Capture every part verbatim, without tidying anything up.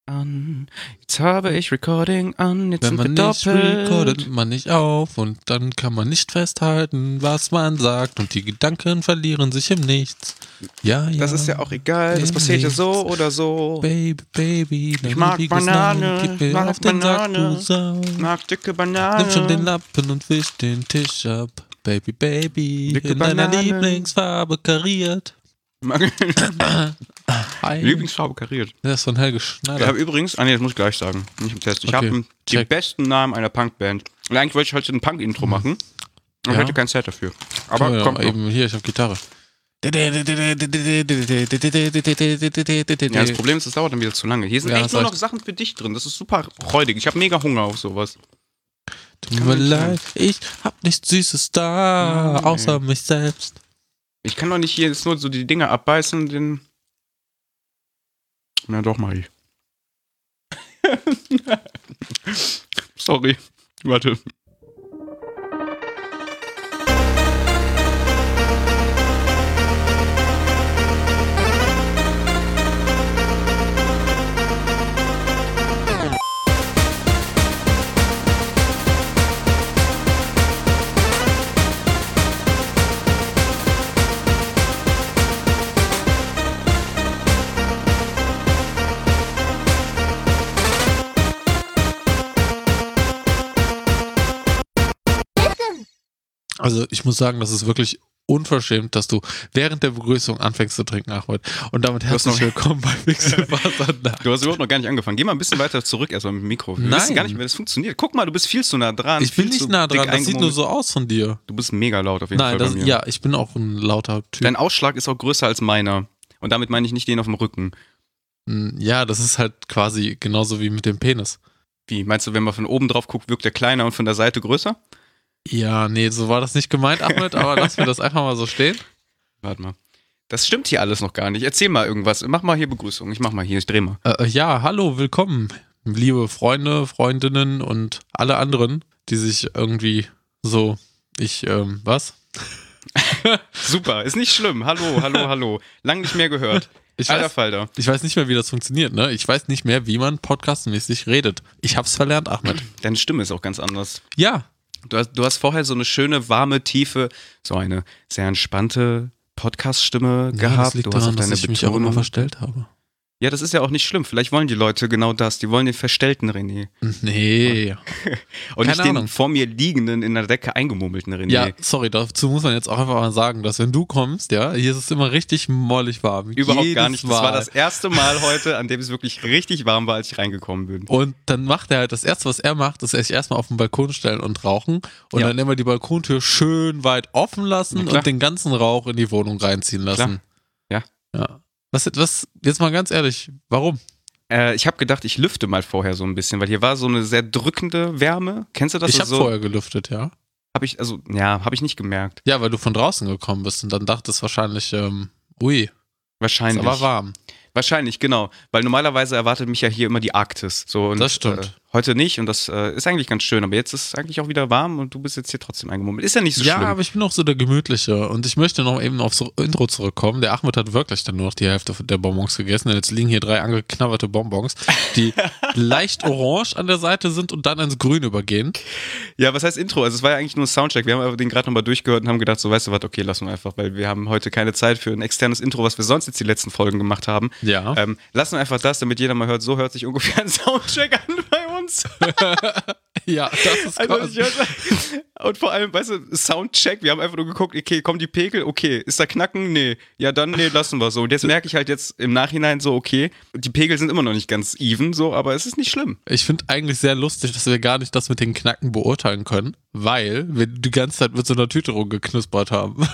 an. Jetzt habe ich Recording an, jetzt Wenn sind man wir nicht doppelt. recordet, man nicht auf und dann kann man nicht festhalten, was man sagt und die Gedanken verlieren sich im Nichts. Ja, ja. Das ist ja auch egal, das im passiert ja Nichts. so oder so. Baby, Baby, Ich mag Banane, gib mir mag auf den Sack, Banane. du Sau. Mag dicke Banane. Nimm schon den Lappen und wisch den Tisch ab. Baby, Baby, Dicke in deiner Banane. Lieblingsfarbe kariert. Hi. Lieblingsfarbe kariert. Das ist von Helge Ich Schneider. habe übrigens, ah nee, das muss ich gleich sagen, nicht im Test. Ich Okay, habe den check. besten Namen einer Punkband. Und eigentlich wollte ich heute ein Punk-Intro machen, aber ich Ja. hatte kein Set dafür. Aber ja, kommt noch. eben hier, ich habe Gitarre. Ja, das Problem ist, es dauert dann wieder zu lange. Hier sind Ja, echt das nur noch reicht. Sachen für dich drin. Das ist super räudig. Ich habe mega Hunger auf sowas. Tut mir leid, ich hab nichts Süßes da, Nein. außer mich selbst. Ich kann doch nicht hier jetzt nur so die Dinger abbeißen, den... Na doch, mach ich. Sorry. Warte. Also ich muss sagen, das ist wirklich unverschämt, dass du während der Begrüßung anfängst zu trinken, Ahmed. Und damit hast herzlich noch- willkommen bei Wechselwasser. Du hast überhaupt noch gar nicht angefangen. Geh mal ein bisschen weiter zurück erstmal mit dem Mikro. Wir Nein. wissen gar nicht, wie das funktioniert. Guck mal, du bist viel zu nah dran. Ich bin viel nicht zu nah dick dran, das sieht nur eingemummelt. so aus von dir. Du bist mega laut auf jeden Nein, Fall das, bei mir. ja, ich bin auch ein lauter Typ. Dein Ausschlag ist auch größer als meiner. Und damit meine ich nicht den auf dem Rücken. Hm, Ja, das ist halt quasi genauso wie mit dem Penis. Wie? Meinst du, wenn man von oben drauf guckt, wirkt der kleiner und von der Seite größer? Ja, nee, so war das nicht gemeint, Ahmed, aber lass mir das einfach mal so stehen. Warte mal. Das stimmt hier alles noch gar nicht. Erzähl mal irgendwas. Mach mal hier Begrüßung. Ich mach mal hier. Ich dreh mal. Äh, ja, hallo, willkommen, liebe Freunde, Freundinnen und alle anderen, die sich irgendwie so, ich, ähm, was? Super. Ist nicht schlimm. Hallo, hallo, hallo. Lang nicht mehr gehört. Ich Alter weiß, Falter. ich weiß nicht mehr, wie das funktioniert, ne? Ich weiß nicht mehr, wie man podcastmäßig redet. Ich hab's verlernt, Ahmed. Deine Stimme ist auch ganz anders. Ja, Du hast, du hast vorher so eine schöne, warme, tiefe, so eine sehr entspannte Podcast-Stimme ja gehabt. das liegt du hast daran, auch dass deine ich mich auch immer Betonung. verstellt habe. Ja, das ist ja auch nicht schlimm. Vielleicht wollen die Leute genau das. Die wollen den verstellten René. Nee. Und Keine nicht den Ahnung. vor mir liegenden, in der Decke eingemummelten René. Ja, sorry, dazu muss man jetzt auch einfach mal sagen, dass wenn du kommst, ja, hier ist es immer richtig mollig warm. Überhaupt Jedes gar nicht. Das Mal. war das erste Mal heute, an dem es wirklich richtig warm war, als ich reingekommen bin. Und dann macht er halt, das erste, was er macht, ist sich erstmal auf den Balkon stellen und rauchen und Ja. dann immer die Balkontür schön weit offen lassen Na klar. und den ganzen Rauch in die Wohnung reinziehen lassen. Ja. Ja. Was, was, jetzt mal ganz ehrlich, warum? Äh, ich habe gedacht, ich lüfte mal vorher so ein bisschen, weil hier war so eine sehr drückende Wärme. Kennst du das? ich habe so, vorher gelüftet, ja. Habe ich, also, ja, habe ich nicht gemerkt. Ja, weil du von draußen gekommen bist und dann dachtest wahrscheinlich, ähm, ui, ist Wahrscheinlich. aber warm. Wahrscheinlich, genau. Weil normalerweise erwartet mich ja hier immer die Arktis. So, und, Das stimmt. Äh, heute nicht und das äh, ist eigentlich ganz schön. Aber jetzt ist es eigentlich auch wieder warm und du bist jetzt hier trotzdem eingemummelt. Ist ja nicht so Ja, schlimm. aber ich bin auch so der Gemütliche und ich möchte noch eben aufs Intro zurückkommen. Der Ahmed hat wirklich dann nur noch die Hälfte der Bonbons gegessen. Und jetzt liegen hier drei angeknabberte Bonbons, die leicht orange an der Seite sind und dann ins Grün übergehen. Ja, was heißt Intro? Also es war ja eigentlich nur ein Soundcheck. Wir haben aber den gerade nochmal durchgehört und haben gedacht, so weißt du was, okay, lassen wir einfach, weil wir haben heute keine Zeit für ein externes Intro, was wir sonst jetzt die letzten Folgen gemacht haben. Ja. Ähm, lassen wir einfach das, damit jeder mal hört, so hört sich ungefähr ein Soundcheck an bei uns. Ja, das ist Also quasi. ich hörte, und vor allem, weißt du, Soundcheck, wir haben einfach nur geguckt, okay, kommen die Pegel, okay, ist da Knacken? Nee. Ja, dann, nee, lassen wir so. Und jetzt merke ich halt jetzt im Nachhinein so, okay, die Pegel sind immer noch nicht ganz even, so, aber es ist nicht schlimm. Ich finde eigentlich sehr lustig, dass wir gar nicht das mit den Knacken beurteilen können, weil wir die ganze Zeit mit so einer Tüte rumgeknuspert haben,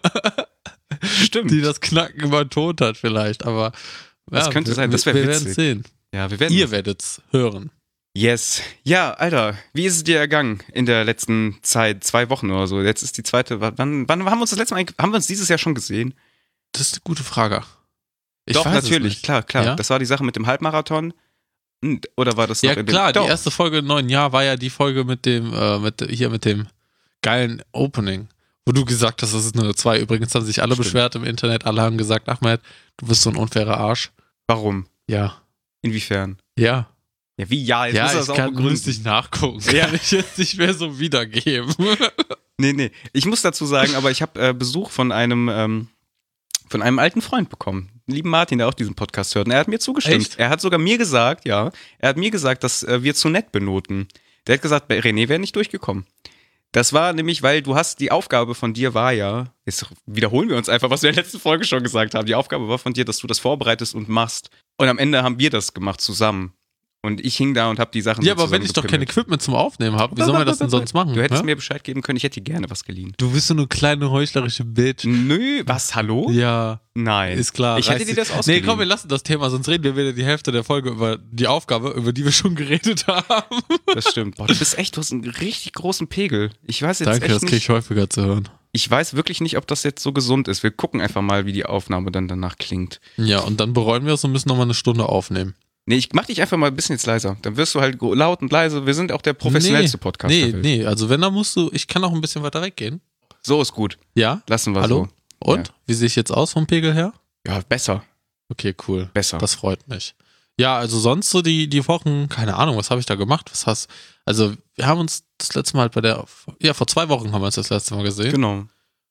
Stimmt. die das Knacken übertont hat vielleicht, aber Das ja, könnte wir- sein, das wär wir witzig. werden sehen. Ja, wir werden. Ihr werdet's hören. Yes. Ja, Alter, wie ist es dir ergangen in der letzten Zeit? Zwei Wochen oder so. Jetzt ist die zweite. Wann, wann haben wir uns das letzte Mal, haben wir uns dieses Jahr schon gesehen? Das ist eine gute Frage. Ich Doch, weiß es natürlich, nicht. klar, klar. Ja? Das war die Sache mit dem Halbmarathon. Hm, Oder war das noch Ja in dem klar, Doch. die erste Folge im neuen Jahr war ja die Folge mit dem, äh, mit hier mit dem geilen Opening, wo du gesagt hast, das ist eine zwei. Übrigens haben sich alle Stimmt. beschwert im Internet, alle haben gesagt, Ahmed, du bist so ein unfairer Arsch. Warum? Ja. Inwiefern? Ja. Ja, wie ja? Jetzt ja, muss er ich das auch kann, begründen. müsste ich nachgucken. Ja. Kann ich jetzt nicht mehr so wiedergeben. Nee, nee. Ich muss dazu sagen, aber ich habe äh, Besuch von einem, ähm, von einem alten Freund bekommen. Lieben Martin, der auch diesen Podcast hört. Und er hat mir zugestimmt. Echt? Er hat sogar mir gesagt, ja, er hat mir gesagt, dass äh, wir zu nett benoten. Der hat gesagt, bei René wäre nicht durchgekommen. Das war nämlich, weil du hast, die Aufgabe von dir war ja, jetzt wiederholen wir uns einfach, was wir in der letzten Folge schon gesagt haben. Die Aufgabe war von dir, dass du das vorbereitest und machst. Und am Ende haben wir das gemacht zusammen. Und ich hing da und hab die Sachen Ja, so aber wenn ich doch kein zusammengepimmelt. Equipment zum Aufnehmen habe, wie sollen wir das denn sonst machen? Du hättest ja? mir Bescheid geben können, ich hätte dir gerne was geliehen. Du bist so eine kleine heuchlerische Bitch. Nö, was, hallo? Ja, Nein. ist klar. Ich hätte reiß dir dich- das ausgeliehen. Nee, komm, wir lassen das Thema, sonst reden wir wieder die Hälfte der Folge über die Aufgabe, über die wir schon geredet haben. Das stimmt. Boah, du bist echt, du hast einen richtig großen Pegel. Ich weiß jetzt Danke, echt das krieg nicht, ich häufiger zu hören. ich weiß wirklich nicht, ob das jetzt so gesund ist. Wir gucken einfach mal, wie die Aufnahme dann danach klingt. Ja, und dann bereuen wir es und müssen nochmal eine Stunde aufnehmen. Nee, ich mach dich einfach mal ein bisschen jetzt leiser. Dann wirst du halt go- laut und leise. Wir sind auch der professionellste nee, Podcast Nee, der Welt. nee, also wenn, dann musst du, ich kann auch ein bisschen weiter weggehen. So ist gut. Ja? Lassen wir Hallo? so. Und? Wie sehe ich jetzt aus vom Pegel her? Ja, besser. Okay, cool. Besser. Das freut mich. Ja, also sonst so die, die Wochen, keine Ahnung, was habe ich da gemacht? Was hast Also, wir haben uns das letzte Mal bei der, ja, vor zwei Wochen haben wir uns das letzte Mal gesehen. Genau.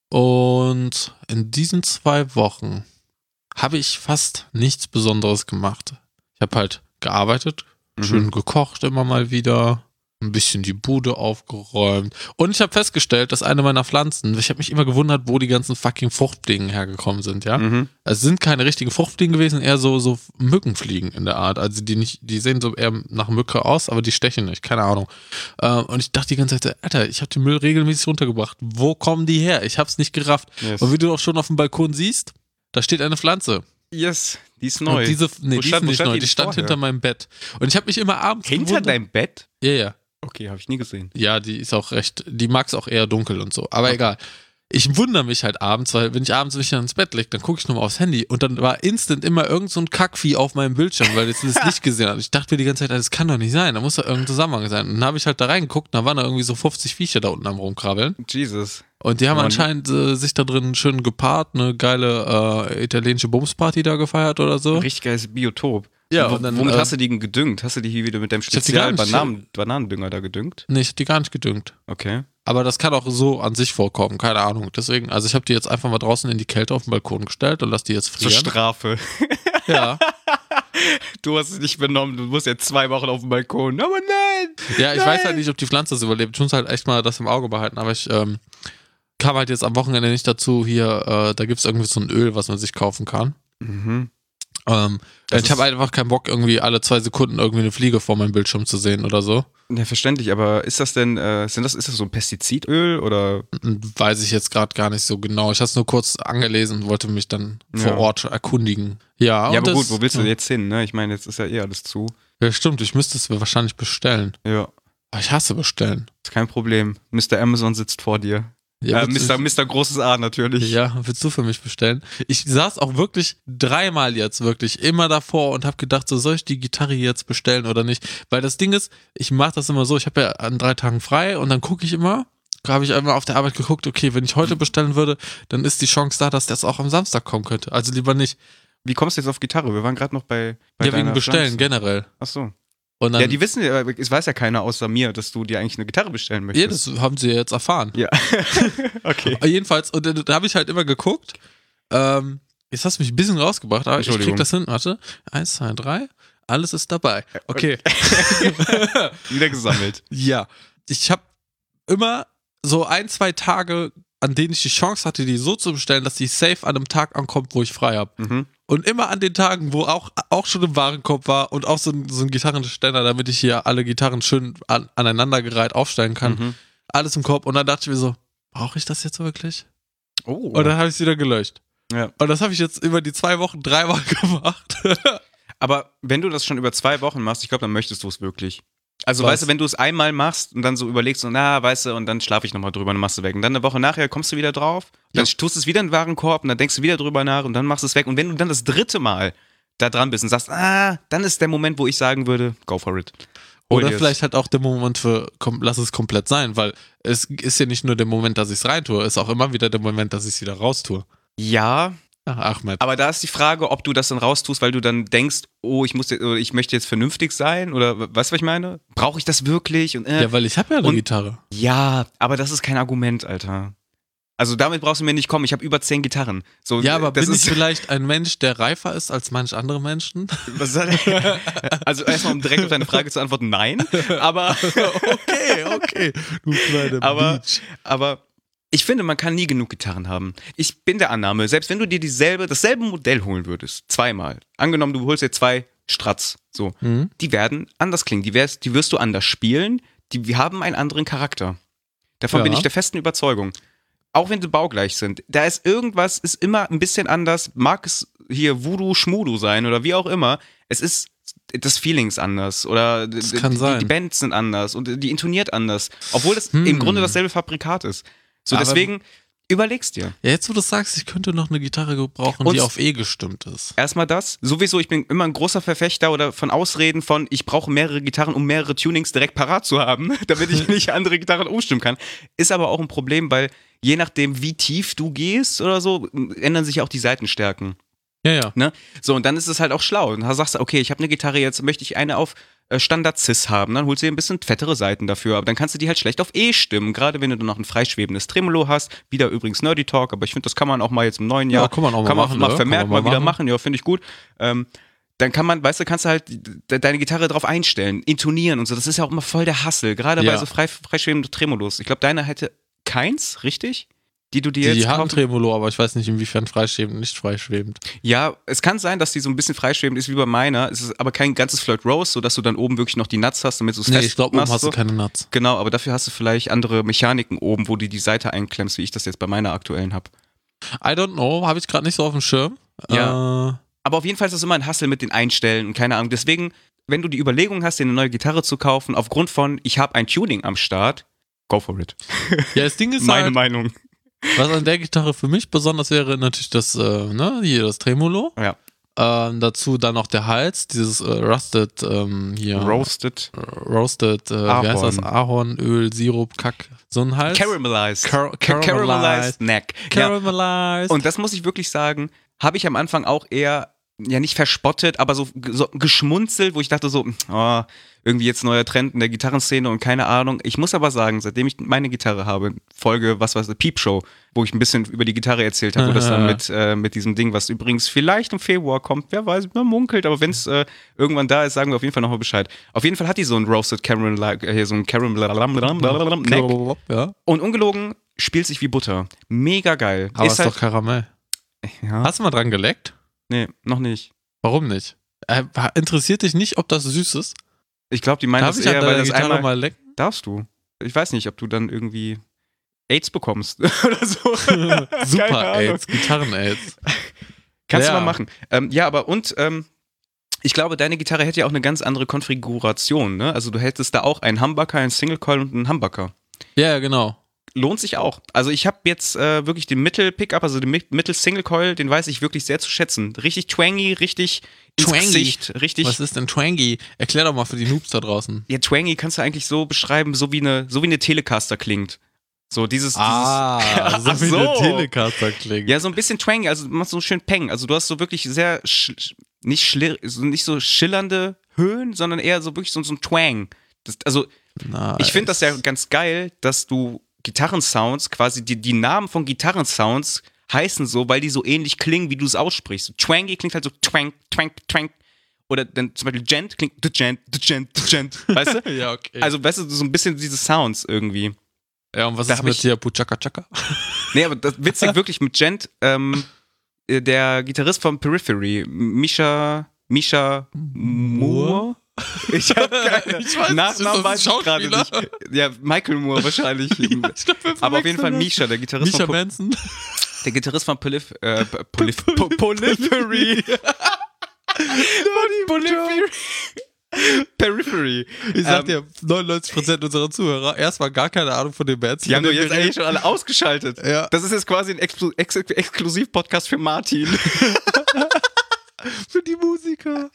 Und in diesen zwei Wochen habe ich fast nichts Besonderes gemacht. Ich habe halt gearbeitet, Mhm. schön gekocht immer mal wieder, ein bisschen die Bude aufgeräumt. Und ich habe festgestellt, dass eine meiner Pflanzen, ich habe mich immer gewundert, wo die ganzen fucking Fruchtfliegen hergekommen sind, ja. Mhm. Es sind keine richtigen Fruchtfliegen gewesen, eher so, so Mückenfliegen in der Art. Also die nicht, die sehen so eher nach Mücke aus, aber die stechen nicht, keine Ahnung. Ähm, und ich dachte die ganze Zeit, Alter, ich habe den Müll regelmäßig runtergebracht. Wo kommen die her? Ich hab's nicht gerafft. Yes. Und wie du auch schon auf dem Balkon siehst, da steht eine Pflanze. Yes, die ist neu. Und diese, nee, Wo die stand- ist wo nicht stand neu, die die stand vorher? hinter meinem Bett. Und ich habe mich immer abends Hinter gewundert. deinem Bett? Ja, ja. Okay, habe ich nie gesehen. Ja, die ist auch recht, die mag's auch eher dunkel und so. Aber egal. Ich wundere mich halt abends, weil wenn ich abends mich dann ins Bett lege, dann gucke ich nochmal aufs Handy und dann war instant immer irgend so ein Kackvieh auf meinem Bildschirm, weil jetzt das nicht gesehen hat. Ich dachte mir die ganze Zeit, das kann doch nicht sein, da muss doch irgendein Zusammenhang sein. Und dann habe ich halt da reingeguckt, da waren da irgendwie so fünfzig Viecher da unten am rumkrabbeln. Jesus. Und die haben Mann. anscheinend äh, sich da drin schön gepaart, eine geile äh, italienische Bumsparty da gefeiert oder so. Richtig geiles Biotop. Ja, Wo, und dann, womit äh, hast du die denn gedüngt? Hast du die hier wieder mit deinem hab die gar Spezial nicht- Bananen Bananendünger da gedüngt? Nee, ich hab die gar nicht gedüngt. Okay. Aber das kann auch so an sich vorkommen, keine Ahnung. Deswegen, also ich habe die jetzt einfach mal draußen in die Kälte auf den Balkon gestellt und lass die jetzt Zur frieren. Strafe. Ja. Du hast es nicht benommen, du musst jetzt zwei Wochen auf dem Balkon. Aber nein! Ja, ich Nein. weiß halt nicht, ob die Pflanze das überlebt. Ich muss halt echt mal das im Auge behalten. Aber ich ähm, kam halt jetzt am Wochenende nicht dazu, hier, äh, da gibt es irgendwie so ein Öl, was man sich kaufen kann. Mhm. Ähm, Das ich habe ist- einfach keinen Bock, irgendwie alle zwei Sekunden irgendwie eine Fliege vor meinem Bildschirm zu sehen oder so. Ja, verständlich, aber ist das denn, äh, sind das, ist das so ein Pestizidöl oder? Weiß ich jetzt gerade gar nicht so genau. Ich habe es nur kurz angelesen und wollte mich dann vor Ja. Ort erkundigen. Ja, Ja, und aber gut, das- wo willst du ja. jetzt hin, ne? Ich meine, jetzt ist ja eh alles zu. Ja, stimmt, ich müsste es mir wahrscheinlich bestellen. Ja, Aber ich hasse bestellen. ist kein Problem. Mister Amazon sitzt vor dir. Ja, äh, willst Mister du- Mister Großes A natürlich. Ja, willst du für mich bestellen? Ich saß auch wirklich dreimal jetzt wirklich immer davor und habe gedacht, so soll ich die Gitarre jetzt bestellen oder nicht? Weil das Ding ist, ich mache das immer so, ich habe ja an drei Tagen frei und dann gucke ich immer, habe ich einmal auf der Arbeit geguckt, okay, wenn ich heute bestellen würde, dann ist die Chance da, dass das auch am Samstag kommen könnte. Also lieber nicht. Wie kommst du jetzt auf Gitarre? Wir waren gerade noch bei, bei Ja, wegen deiner Bestellen Pflanze. generell. Ach so. Und dann, Ja, die wissen, ja, es weiß ja keiner außer mir, dass du dir eigentlich eine Gitarre bestellen ja, möchtest. das haben sie ja jetzt erfahren. Ja. Okay. Jedenfalls, und da, da habe ich halt immer geguckt. Ähm, jetzt hast du mich ein bisschen rausgebracht, aber ich krieg Entschuldigung. das hin. Warte. Eins, zwei, drei. Alles ist dabei. Okay. Wieder gesammelt. Ja. Ich habe immer so ein, zwei Tage, an denen ich die Chance hatte, die so zu bestellen, dass die safe an einem Tag ankommt, wo ich frei habe. Mhm. Und immer an den Tagen, wo auch, auch schon im Warenkorb war und auch so ein, so ein Gitarrenständer, damit ich hier alle Gitarren schön an, aneinandergereiht aufstellen kann. Mhm. Alles im Korb. Und dann dachte ich mir so, brauche ich das jetzt wirklich? Oh. Und dann habe ich es wieder gelöscht. Ja. Und das habe ich jetzt über die zwei Wochen dreimal gemacht. Aber wenn du das schon über zwei Wochen machst, ich glaube, dann möchtest du es wirklich. Also, Was? weißt du, wenn du es einmal machst und dann so überlegst, so, na, weißt du, und dann schlafe ich nochmal drüber und dann machst du weg. Und dann eine Woche nachher kommst du wieder drauf, dann Ja. tust du es wieder in den Warenkorb und dann denkst du wieder drüber nach und dann machst du es weg. Und wenn du dann das dritte Mal da dran bist und sagst, ah, dann ist der Moment, wo ich sagen würde, go for it. Hol Oder dir's. vielleicht halt auch der Moment für, komm, lass es komplett sein, weil es ist ja nicht nur der Moment, dass ich es reintue, es ist auch immer wieder der Moment, dass ich es wieder raustue. Ja, Ach, Ahmed. Aber da ist die Frage, ob du das dann raustust, weil du dann denkst, oh, ich muss jetzt, oder ich möchte jetzt vernünftig sein oder weißt du, was ich meine? Brauche ich das wirklich? Und, äh, Ja, weil ich habe ja eine und- Gitarre. ja, aber das ist kein Argument, Alter. Also damit brauchst du mir nicht kommen. Ich habe über zehn Gitarren. So, Ja, aber das bin ist, ich vielleicht ein Mensch, der reifer ist als manch andere Menschen? was ist das? Also erstmal, um direkt auf deine Frage zu antworten, nein. Aber, Okay, okay. Du kleine aber, Beach. aber ich finde, man kann nie genug Gitarren haben. Ich bin der Annahme, selbst wenn du dir dieselbe, dasselbe Modell holen würdest, zweimal, angenommen, du holst dir zwei Strats, so, Mhm. die werden anders klingen. Die, wirst, die wirst du anders spielen. Die, die haben einen anderen Charakter. Davon Ja. bin ich der festen Überzeugung. Auch wenn sie baugleich sind. Da ist irgendwas, ist immer ein bisschen anders. Mag es hier Voodoo, Schmudu sein oder wie auch immer. Es ist, das Feeling ist anders. Oder Das d- kann die, sein. die Bands sind anders und die intoniert anders. Obwohl es Hm. im Grunde dasselbe Fabrikat ist. So, Aber- deswegen, überleg's dir. Ja, jetzt wo du sagst, ich könnte noch eine Gitarre gebrauchen, Und- die auf E gestimmt ist. Erstmal das. Sowieso, ich bin immer ein großer Verfechter oder von Ausreden von, ich brauche mehrere Gitarren, um mehrere Tunings direkt parat zu haben, damit ich nicht andere Gitarren umstimmen kann. Ist aber auch ein Problem, weil je nachdem, wie tief du gehst oder so, ändern sich auch die Saitenstärken. Ja, ja. Ne? So, und dann ist es halt auch schlau. Und da sagst du, okay, ich habe eine Gitarre, jetzt möchte ich eine auf äh, Standard Cis haben. Dann holst du dir ein bisschen fettere Seiten dafür. Aber dann kannst du die halt schlecht auf E stimmen. Gerade wenn du dann noch ein freischwebendes Tremolo hast. Wieder übrigens Nerdy Talk, aber ich finde, das kann man auch mal jetzt im neuen Jahr. Ja, kann man auch mal kann man machen, mal ne? vermehrt Kann man mal, mal wieder machen. machen. Ja, finde ich gut. Ähm, dann kann man, weißt du, kannst du halt de- deine Gitarre drauf einstellen, intonieren und so. Das ist ja auch immer voll der Hassel. Gerade bei Ja. so frei, freischwebenden Tremolos. Ich glaube, deine hätte keins, richtig? Die du dir Die, jetzt die hatten kaufen- Tremolo, aber ich weiß nicht, inwiefern freischwebend, nicht freischwebend. Ja, es kann sein, dass die so ein bisschen freischwebend ist wie bei meiner. Es ist aber kein ganzes Float Rose, sodass du dann oben wirklich noch die Nuts hast, damit du es Nee, fest ich glaube, oben machst, hast so. du keine Nuts. Genau, aber dafür hast du vielleicht andere Mechaniken oben, wo du die Seite einklemmst, wie ich das jetzt bei meiner aktuellen habe. I don't know, habe ich gerade nicht so auf dem Schirm. Ja. Äh, Aber auf jeden Fall ist das immer ein Hassel mit den Einstellen und keine Ahnung. Deswegen, wenn du die Überlegung hast, dir eine neue Gitarre zu kaufen, aufgrund von, ich habe ein Tuning am Start, go for it. ja, das Ding ist Meine halt, Meinung. was an der Gitarre für mich besonders wäre, natürlich das, äh, ne, hier das Tremolo. Ja. Ähm, dazu dann noch der Hals, dieses äh, Rusted, ähm, hier. Roasted, äh, Roasted, äh, wie heißt das? Ahornöl, Sirup, Kack. So ein Hals. caramelized. Car- Ca- caramelized. Neck. Ja. Caramelized. Und das muss ich wirklich sagen, habe ich am Anfang auch eher, ja nicht verspottet, aber so, so geschmunzelt, wo ich dachte so, oh, irgendwie jetzt neuer Trend in der Gitarrenszene und keine Ahnung. Ich muss aber sagen, seitdem ich meine Gitarre habe, Folge, was weiß ich, Peep Show, wo ich ein bisschen über die Gitarre erzählt habe, wo das dann mit, äh, mit diesem Ding, was übrigens vielleicht im Februar kommt, wer weiß, man munkelt, aber wenn es äh, irgendwann da ist, sagen wir auf jeden Fall nochmal Bescheid. Auf jeden Fall hat die so ein Roasted Caramel, äh, hier so ein Caramel Neck ja. und ungelogen spielt sich wie Butter. Mega geil. Aber ist, halt, doch Karamell. ja, Hast du mal dran geleckt? nee, noch nicht. Warum nicht? Äh, interessiert dich nicht, ob das süß ist? Ich glaube, die meinen Darf das ich an eher, deiner weil das Gitarre einmal mal lecken? darfst du. Ich weiß nicht, ob du dann irgendwie AIDS bekommst oder so. Keine Super Ahnung. AIDS, Gitarren-AIDS. Kannst Ja. du mal machen. Ähm, ja, aber und ähm, ich glaube, deine Gitarre hätte ja auch eine ganz andere Konfiguration. Ne? Also du hättest da auch einen Humbucker, einen Single Coil und einen Humbucker. Ja, genau. Lohnt sich auch. Also ich habe jetzt äh, wirklich den Mittel-Pickup, also den Mi- Mittel-Single-Coil, den weiß ich wirklich sehr zu schätzen. Richtig twangy, richtig ins Twangy? Gesicht, richtig. Was ist denn Twangy? Erklär doch mal für die Noobs da draußen. Ja, twangy kannst du eigentlich so beschreiben, so wie eine, so wie eine Telecaster klingt. So dieses, Ah, dieses so Ach wie so. der Telecaster klingt. Ja, so ein bisschen twangy, also du machst so schön Peng. Also du hast so wirklich sehr, sch sch- nicht, schlir so, nicht so schillernde Höhen, sondern eher so wirklich so, so ein Twang. Das, also Nice. ich finde das ja ganz geil, dass du Gitarrensounds, quasi die, die Namen von Gitarrensounds heißen so, weil die so ähnlich klingen, wie du es aussprichst. Twangy klingt halt so twank, twank, twank. Oder dann zum Beispiel Gent klingt the Gent, the Gent, the Gent. Weißt du? Ja, okay. Also, weißt du, so ein bisschen diese Sounds irgendwie. ja, und was da ist hab mit ich- dir Puchaka Chaka? Nee, aber das witzig wirklich mit Gent, ähm, äh, der Gitarrist von Periphery, Misha, Misha Moore? Ich hab keine Ich weiß nicht, Nachnamen ist das ein weiß ich gerade nicht. Schauspieler? Ja, Michael Moore wahrscheinlich. Ich glaub, wir Aber auf jeden Fall verwechseln Misha, der das. Gitarrist Misha von, Manson. der Gitarrist von Polif, äh, Polif, Po- Polyphery. Polyphery. Periphery. Ich sag Ähm, dir, neunundneunzig Prozent unserer Zuhörer erstmal gar keine Ahnung von dem Bands. Die haben doch von denen jetzt wir eigentlich schon alle ausgeschaltet. Ja. Das ist jetzt quasi ein Explo Ex Exklusiv-Podcast für Martin. Für die Musiker.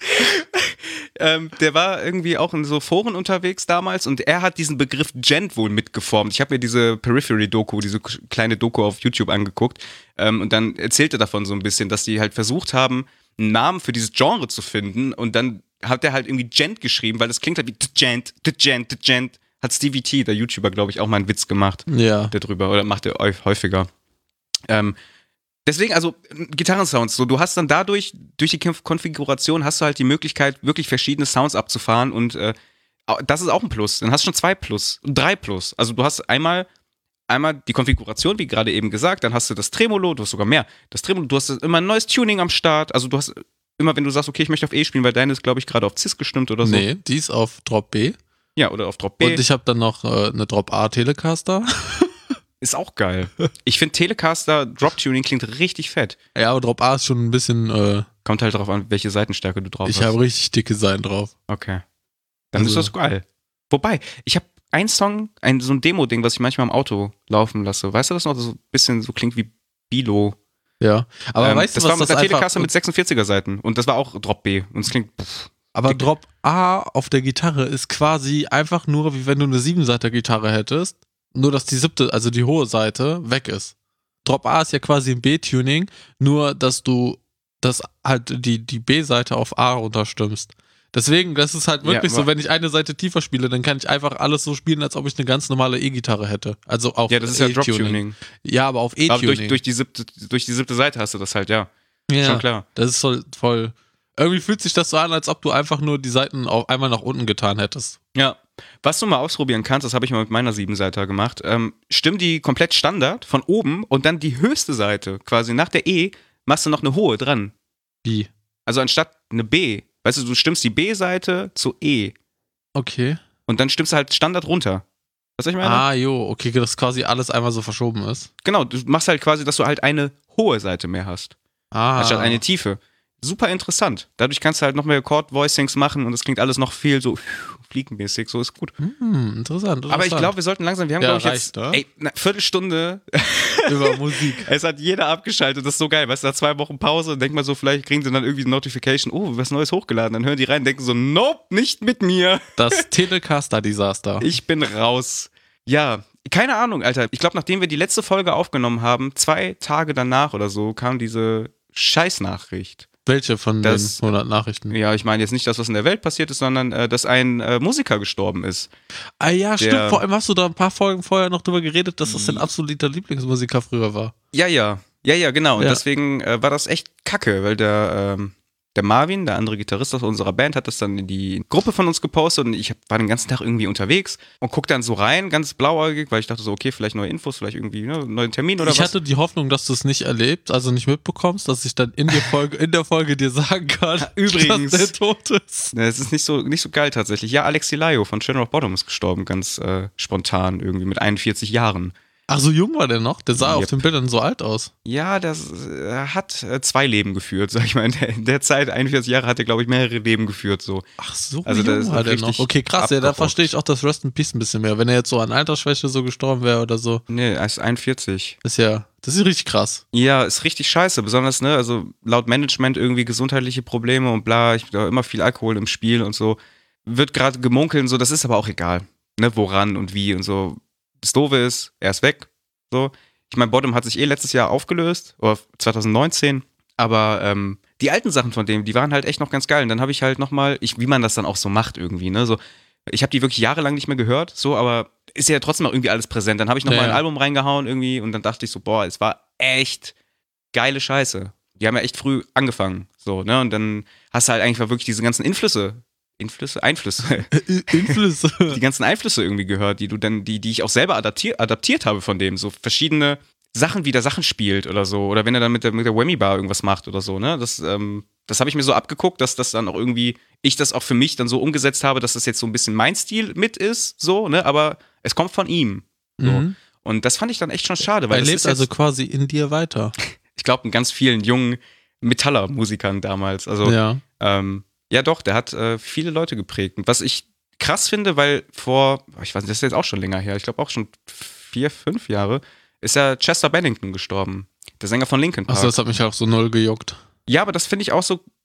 ähm, der war irgendwie auch in so Foren unterwegs damals und er hat diesen Begriff Gent wohl mitgeformt. Ich habe mir diese Periphery-Doku, diese kleine Doku auf YouTube angeguckt ähm, und dann erzählte davon so ein bisschen, dass die halt versucht haben, einen Namen für dieses Genre zu finden und dann hat er halt irgendwie Gent geschrieben, weil das klingt halt wie The Gent, The Gent, The Gent. Hat Stevie T, der YouTuber, glaube ich, auch mal einen Witz gemacht Ja. darüber oder macht er häufiger. Ähm, deswegen, also Gitarrensounds, so du hast dann dadurch, durch die Konfiguration hast du halt die Möglichkeit, wirklich verschiedene Sounds abzufahren und äh, das ist auch ein Plus. Dann hast du schon zwei Plus und drei Plus. Also du hast einmal, einmal die Konfiguration, wie gerade eben gesagt, dann hast du das Tremolo, du hast sogar mehr. Das Tremolo, du hast immer ein neues Tuning am Start, also du hast immer, wenn du sagst, okay, ich möchte auf E spielen, weil deine ist, glaube ich, gerade auf Cis gestimmt oder so. Nee, die ist auf Drop B. Ja, oder auf Drop B. Und ich habe dann noch äh, eine Drop A Telecaster. Ist auch geil. Ich finde Telecaster Drop-Tuning klingt richtig fett. Ja, aber Drop A ist schon ein bisschen. Äh, Kommt halt darauf an, welche Seitenstärke du drauf ich hast. habe richtig dicke Seiten drauf. Okay. Dann Also- ist das geil. Wobei, ich habe einen Song, ein, so ein Demo-Ding, was ich manchmal im Auto laufen lasse. Weißt du das noch? Das so ein bisschen so klingt wie Bilo. Ja. Aber Ähm, weißt du, das was war mit das der einfach. Telecaster mit sechsundvierziger Seiten. Und das war auch Drop B. Und es klingt. Pff. Aber Drop A auf der Gitarre ist quasi einfach nur, wie wenn du eine Siebenseiter-Gitarre hättest, nur dass die siebte, also die hohe Seite, weg ist. Drop A ist ja quasi ein B-Tuning, nur dass du das halt die, die B-Seite auf A runterstimmst. Deswegen, das ist halt wirklich Ja, so, wenn ich eine Seite tiefer spiele, dann kann ich einfach alles so spielen, als ob ich eine ganz normale E-Gitarre hätte. Also auf Ja, das ist ja E-Tuning. Drop-Tuning. Ja, aber auf Aber E-Tuning. durch, durch, die siebte, durch die siebte Seite hast du das halt, ja. ja, Schon klar. das ist voll, voll. Irgendwie fühlt sich das so an, als ob du einfach nur die Seiten auf einmal nach unten getan hättest. Ja. Was du mal ausprobieren kannst, das habe ich mal mit meiner Siebenseiter gemacht, ähm, stimm die komplett Standard von oben und dann die höchste Seite, quasi nach der E, machst du noch eine hohe dran. Wie? Also anstatt eine B, weißt du, du stimmst die B-Seite zu E Okay. und dann stimmst du halt Standard runter. Weißt du, was ich meine? Ah, jo, okay, dass quasi alles einmal so verschoben ist. Genau, du machst halt quasi, dass du halt eine hohe Seite mehr hast, Ah. anstatt eine tiefe. Super interessant. Dadurch kannst du halt noch mehr Chord-Voicings machen und es klingt alles noch viel so fliegenmäßig, so ist gut. Hm, interessant, interessant. Aber ich glaube, wir sollten langsam, wir haben, Ja, glaube ich, jetzt reicht, ne? ey, eine Viertelstunde. über Musik. Es hat jeder abgeschaltet, das ist so geil. Weißt du, nach zwei Wochen Pause und denk mal so, vielleicht kriegen sie dann irgendwie eine Notification, oh, was Neues hochgeladen. Dann hören die rein und denken so, nope, nicht mit mir. Das Telecaster-Desaster. Ich bin raus. Ja, keine Ahnung, Alter. Ich glaube, nachdem wir die letzte Folge aufgenommen haben, zwei Tage danach oder so, kam diese Scheißnachricht. Welche von Das- den hundert Nachrichten? Ja, ich meine jetzt nicht das, was in der Welt passiert ist, sondern äh, dass ein äh, Musiker gestorben ist. Ah ja, stimmt. Der- Vor allem hast du da ein paar Folgen vorher noch drüber geredet, dass das dein absoluter Lieblingsmusiker früher war. Ja, ja. Ja, ja, genau. Und Ja. deswegen äh, war das echt kacke, weil der, ähm, der Marvin, der andere Gitarrist aus unserer Band, hat das dann in die Gruppe von uns gepostet und ich hab, war den ganzen Tag irgendwie unterwegs und guck dann so rein, ganz blauäugig, weil ich dachte so, okay, vielleicht neue Infos, vielleicht irgendwie ne, einen neuen Termin oder Ich was. hatte die Hoffnung, dass du es nicht erlebst, also nicht mitbekommst, dass ich dann in der Folge, in der Folge dir sagen kann, Übrigens. dass der tot ist. Ne, es ist nicht so, nicht so geil tatsächlich. Ja, Alex Dilayo von Children of Bottom ist gestorben, ganz äh, spontan irgendwie mit einundvierzig Jahren. Ach, so jung war der noch? Der sah Yep. auf den Bildern so alt aus. Ja, das äh, hat äh, zwei Leben geführt, sag ich mal. In der, in der Zeit, einundvierzig Jahre, hat er, glaube ich, mehrere Leben geführt. So. Ach, so Also jung das ist war der richtig noch. Okay, krass, ja, da abgerockt. verstehe ich auch das Rest in Peace ein bisschen mehr. Wenn er jetzt so an Altersschwäche so gestorben wäre oder so, Nee, er ist einundvierzig. ist ja, das ist richtig krass. Ja, ist richtig scheiße, besonders, ne, also laut Management irgendwie gesundheitliche Probleme und bla, ich da immer viel Alkohol im Spiel und so. Wird gerade gemunkelt und so, das ist aber auch egal, ne, woran und wie und so. Das Doofe ist, er ist weg, so. Ich meine, Bottom hat sich eh letztes Jahr aufgelöst, oder zwanzig neunzehn, aber ähm, die alten Sachen von dem, die waren halt echt noch ganz geil und dann habe ich halt nochmal, ich, wie man das dann auch so macht irgendwie, ne, so, ich habe die wirklich jahrelang nicht mehr gehört, so, aber ist ja trotzdem noch irgendwie alles präsent. Dann habe ich nochmal Ja, ein ja. Album reingehauen irgendwie und dann dachte ich so, boah, es war echt geile Scheiße. Die haben ja echt früh angefangen, so, ne, und dann hast du halt einfach wirklich diese ganzen Inflüsse, Inflüsse, Einflüsse, Inflüsse. die ganzen Einflüsse irgendwie gehört, die du dann, die, die ich auch selber adaptier, adaptiert habe von dem, so verschiedene Sachen, wie der Sachen spielt oder so, oder wenn er dann mit der, mit der Whammy-Bar irgendwas macht oder so, ne, das, ähm, das habe ich mir so abgeguckt, dass das dann auch irgendwie, ich das auch für mich dann so umgesetzt habe, dass das jetzt so ein bisschen mein Stil mit ist, so, ne, aber es kommt von ihm, so. Mhm. Und das fand ich dann echt schon schade, weil Er das lebt ist jetzt, also quasi in dir weiter. ich glaube, in ganz vielen jungen Metaller-Musikern damals, also, Ja. ähm, ja, doch, der hat äh, viele Leute geprägt. Und was ich krass finde, weil vor, ich weiß nicht, das ist jetzt auch schon länger her, ich glaube auch schon vier, fünf Jahre, ist ja Chester Bennington gestorben. Der Sänger von Linkin Park. Achso, das hat mich auch so null gejuckt. Ja, aber das finde ich auch so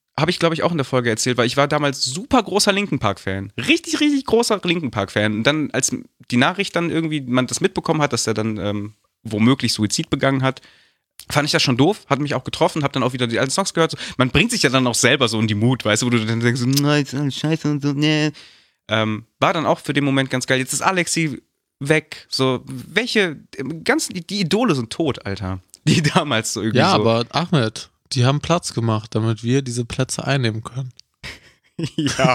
habe ich, glaube ich, auch in der Folge erzählt, weil ich war damals super großer Linkin Park-Fan. Richtig, richtig großer Linkin Park-Fan. Und dann, als die Nachricht dann irgendwie, man das mitbekommen hat, dass er dann ähm, womöglich Suizid begangen hat, fand ich das schon doof, hat mich auch getroffen, hab dann auch wieder die alten Songs gehört. So. Man bringt sich ja dann auch selber so in die Mut, weißt du, wo du dann denkst, nein, scheiße und so, nee. Ähm, war dann auch für den Moment ganz geil. Jetzt ist Alexi weg. So, welche, ganz, die, die Idole sind tot, Alter. Die damals so irgendwie Ja, so. aber Ahmed, die haben Platz gemacht, damit wir diese Plätze einnehmen können. Ja,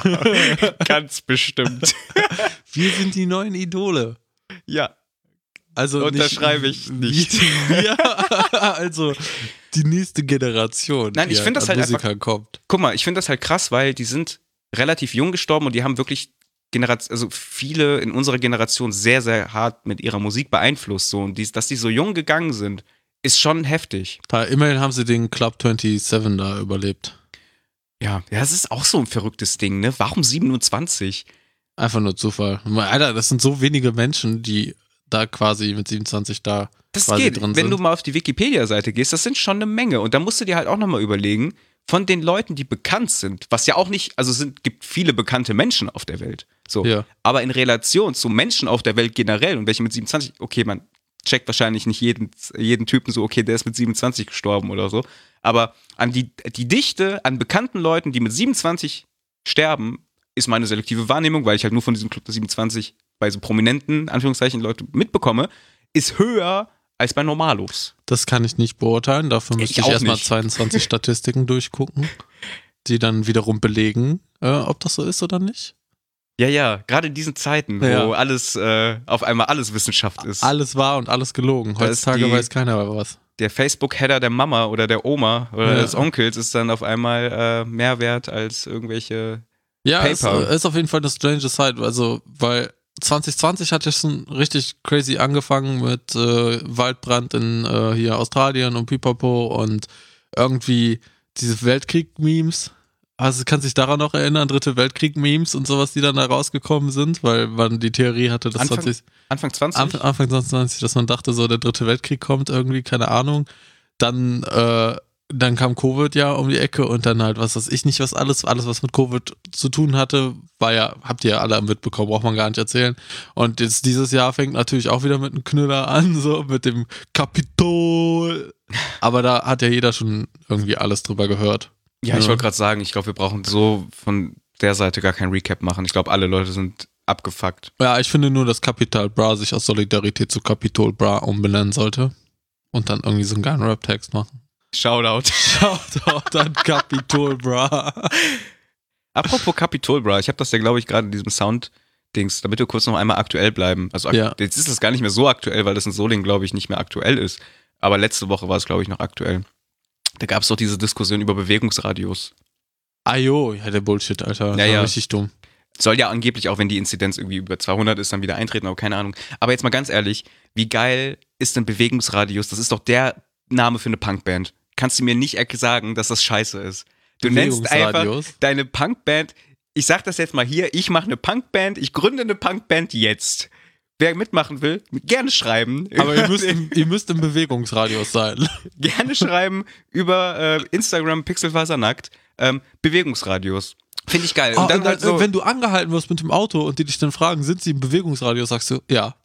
ganz bestimmt. Wir sind die neuen Idole. Ja. Also unterschreibe ich nicht. Wir, also die nächste Generation, Nein, ich die finde das halt Musikern einfach, kommt. Guck mal, ich finde das halt krass, weil die sind relativ jung gestorben und die haben wirklich Generation, also viele in unserer Generation sehr, sehr hart mit ihrer Musik beeinflusst. So. Und die, dass die so jung gegangen sind, ist schon heftig. Da, immerhin haben sie den Club siebenundzwanzig da überlebt. Ja, ja, das ist auch so ein verrücktes Ding, ne? Warum siebenundzwanzig? Einfach nur Zufall. Alter, das sind so wenige Menschen, die da quasi mit siebenundzwanzig da das quasi geht. drin sind. Wenn du mal auf die Wikipedia-Seite gehst, das sind schon eine Menge. Und da musst du dir halt auch nochmal überlegen, von den Leuten, die bekannt sind, was ja auch nicht, also es gibt viele bekannte Menschen auf der Welt. So. Ja. Aber in Relation zu Menschen auf der Welt generell und welche mit siebenundzwanzig, okay, man checkt wahrscheinlich nicht jeden, jeden Typen so, okay, der ist mit siebenundzwanzig gestorben oder so. Aber an die, die Dichte an bekannten Leuten, die mit siebenundzwanzig sterben, ist meine selektive Wahrnehmung, weil ich halt nur von diesem Club der siebenundzwanzig bei so prominenten, Anführungszeichen, Leute mitbekomme, ist höher als bei Normalos. Das kann ich nicht beurteilen. Dafür müsste ich, auch erstmal nicht. zweiundzwanzig Statistiken durchgucken, die dann wiederum belegen, äh, ob das so ist oder nicht. Ja, ja, gerade in diesen Zeiten, Ja. wo alles, äh, auf einmal alles Wissenschaft ist. Alles wahr und alles gelogen. Da ist Heutzutage die- weiß keiner was. Der Facebook-Header der Mama oder der Oma oder Ja. des Onkels ist dann auf einmal äh, mehr wert als irgendwelche. Ja, es PayPal. ist auf jeden Fall eine strange Zeit, also, weil zwanzig zwanzig hat ja schon richtig crazy angefangen mit äh, Waldbrand in äh, hier Australien und Pipapo und irgendwie diese Weltkrieg-Memes. Also kannst du dich daran noch erinnern, Dritte Weltkrieg-Memes und sowas, die dann da rausgekommen sind, weil man die Theorie hatte, dass Anfang, zwanzig, Anfang zwanzig? Anfang, Anfang zwanzig, dass man dachte, so der Dritte Weltkrieg kommt irgendwie, keine Ahnung. Dann, äh, dann kam Covid ja um die Ecke und dann halt, was weiß ich nicht, was alles, alles, was mit Covid zu tun hatte, war ja, habt ihr ja alle mitbekommen, braucht man gar nicht erzählen. Und jetzt dieses Jahr fängt natürlich auch wieder mit einem Knüller an, so mit dem Kapitol. Aber da hat ja jeder schon irgendwie alles drüber gehört. Ja, ich Ja. wollte gerade sagen, ich glaube, wir brauchen so von der Seite gar kein Recap machen. Ich glaube, alle Leute sind abgefuckt. Ja, ich finde nur, dass Capital Bra sich aus Solidarität zu Capitol Bra umbenennen sollte. Und dann irgendwie so einen geilen Rap-Text machen. Shoutout. Shoutout an Capitol Bra. Apropos Capitol, Bra, ich habe das ja, glaube ich, gerade in diesem Sound-Dings, damit wir kurz noch einmal aktuell bleiben. Also ak- Ja. jetzt ist es gar nicht mehr so aktuell, weil das in Solingen, glaube ich, nicht mehr aktuell ist. Aber letzte Woche war es, glaube ich, noch aktuell. Da gab es doch diese Diskussion über Bewegungsradios. Ajo, ja, der Bullshit, Alter. Das Ja, war ja. richtig dumm. Soll ja angeblich auch, wenn die Inzidenz irgendwie über zweihundert ist, dann wieder eintreten, aber keine Ahnung. Aber jetzt mal ganz ehrlich, wie geil ist denn Bewegungsradius? Das ist doch der Name für eine Punkband. Kannst du mir nicht eck- sagen, dass das scheiße ist? Du nennst einfach Bewegungsradius? deine Punkband, ich sag das jetzt mal hier, ich mache eine Punkband, ich gründe eine Punkband jetzt. Wer mitmachen will, gerne schreiben. Aber ihr müsst, im, ihr müsst im Bewegungsradius sein. Gerne schreiben über äh, Instagram Pixelfasernackt, ähm, Bewegungsradius. Finde ich geil. Oh, Und dann und halt dann, so, wenn du angehalten wirst mit dem Auto und die dich dann fragen, sind sie im Bewegungsradius, sagst du, ja.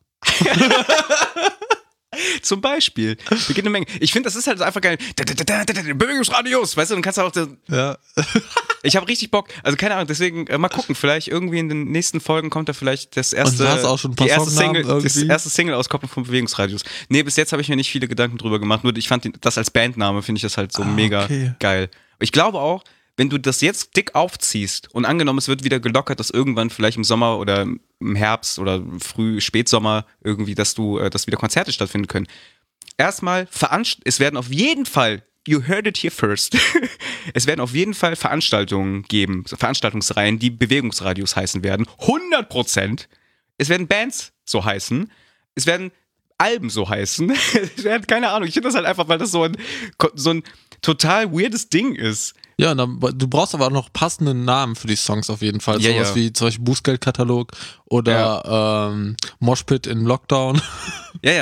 zum Beispiel. Da geht eine Menge. Ich finde, das ist halt einfach geil. Da, da, da, da, da, Bewegungsradius, weißt du, dann kannst du auch. Da, Ja. ich habe richtig Bock. Also keine Ahnung, deswegen äh, mal gucken. Vielleicht irgendwie in den nächsten Folgen kommt da vielleicht das erste. Und du hast auch schon ein paar die erste Songnamen Single, das irgendwie? erste Single-Auskopplung vom Bewegungsradius. Nee, bis jetzt habe ich mir nicht viele Gedanken drüber gemacht. Nur ich fand den- das als Bandname, finde ich das halt so Ah, mega okay. geil. Ich glaube auch, wenn du das jetzt dick aufziehst und angenommen, es wird wieder gelockert, dass irgendwann vielleicht im Sommer oder im Herbst oder früh, Spätsommer irgendwie, dass du, äh, dass wieder Konzerte stattfinden können. Erstmal, veranst- es werden auf jeden Fall, you heard it here first, es werden auf jeden Fall Veranstaltungen geben, so Veranstaltungsreihen, die Bewegungsradius heißen werden. hundert Prozent. Es werden Bands so heißen. Es werden Alben so heißen. Es werden, keine Ahnung, ich finde das halt einfach, weil das so ein, so ein total weirdes Ding ist. Ja, und dann, du brauchst aber auch noch passenden Namen für die Songs auf jeden Fall. Ja, Sowas ja. wie zum Beispiel Bußgeldkatalog oder ähm, Moshpit in Lockdown. Ja, ja.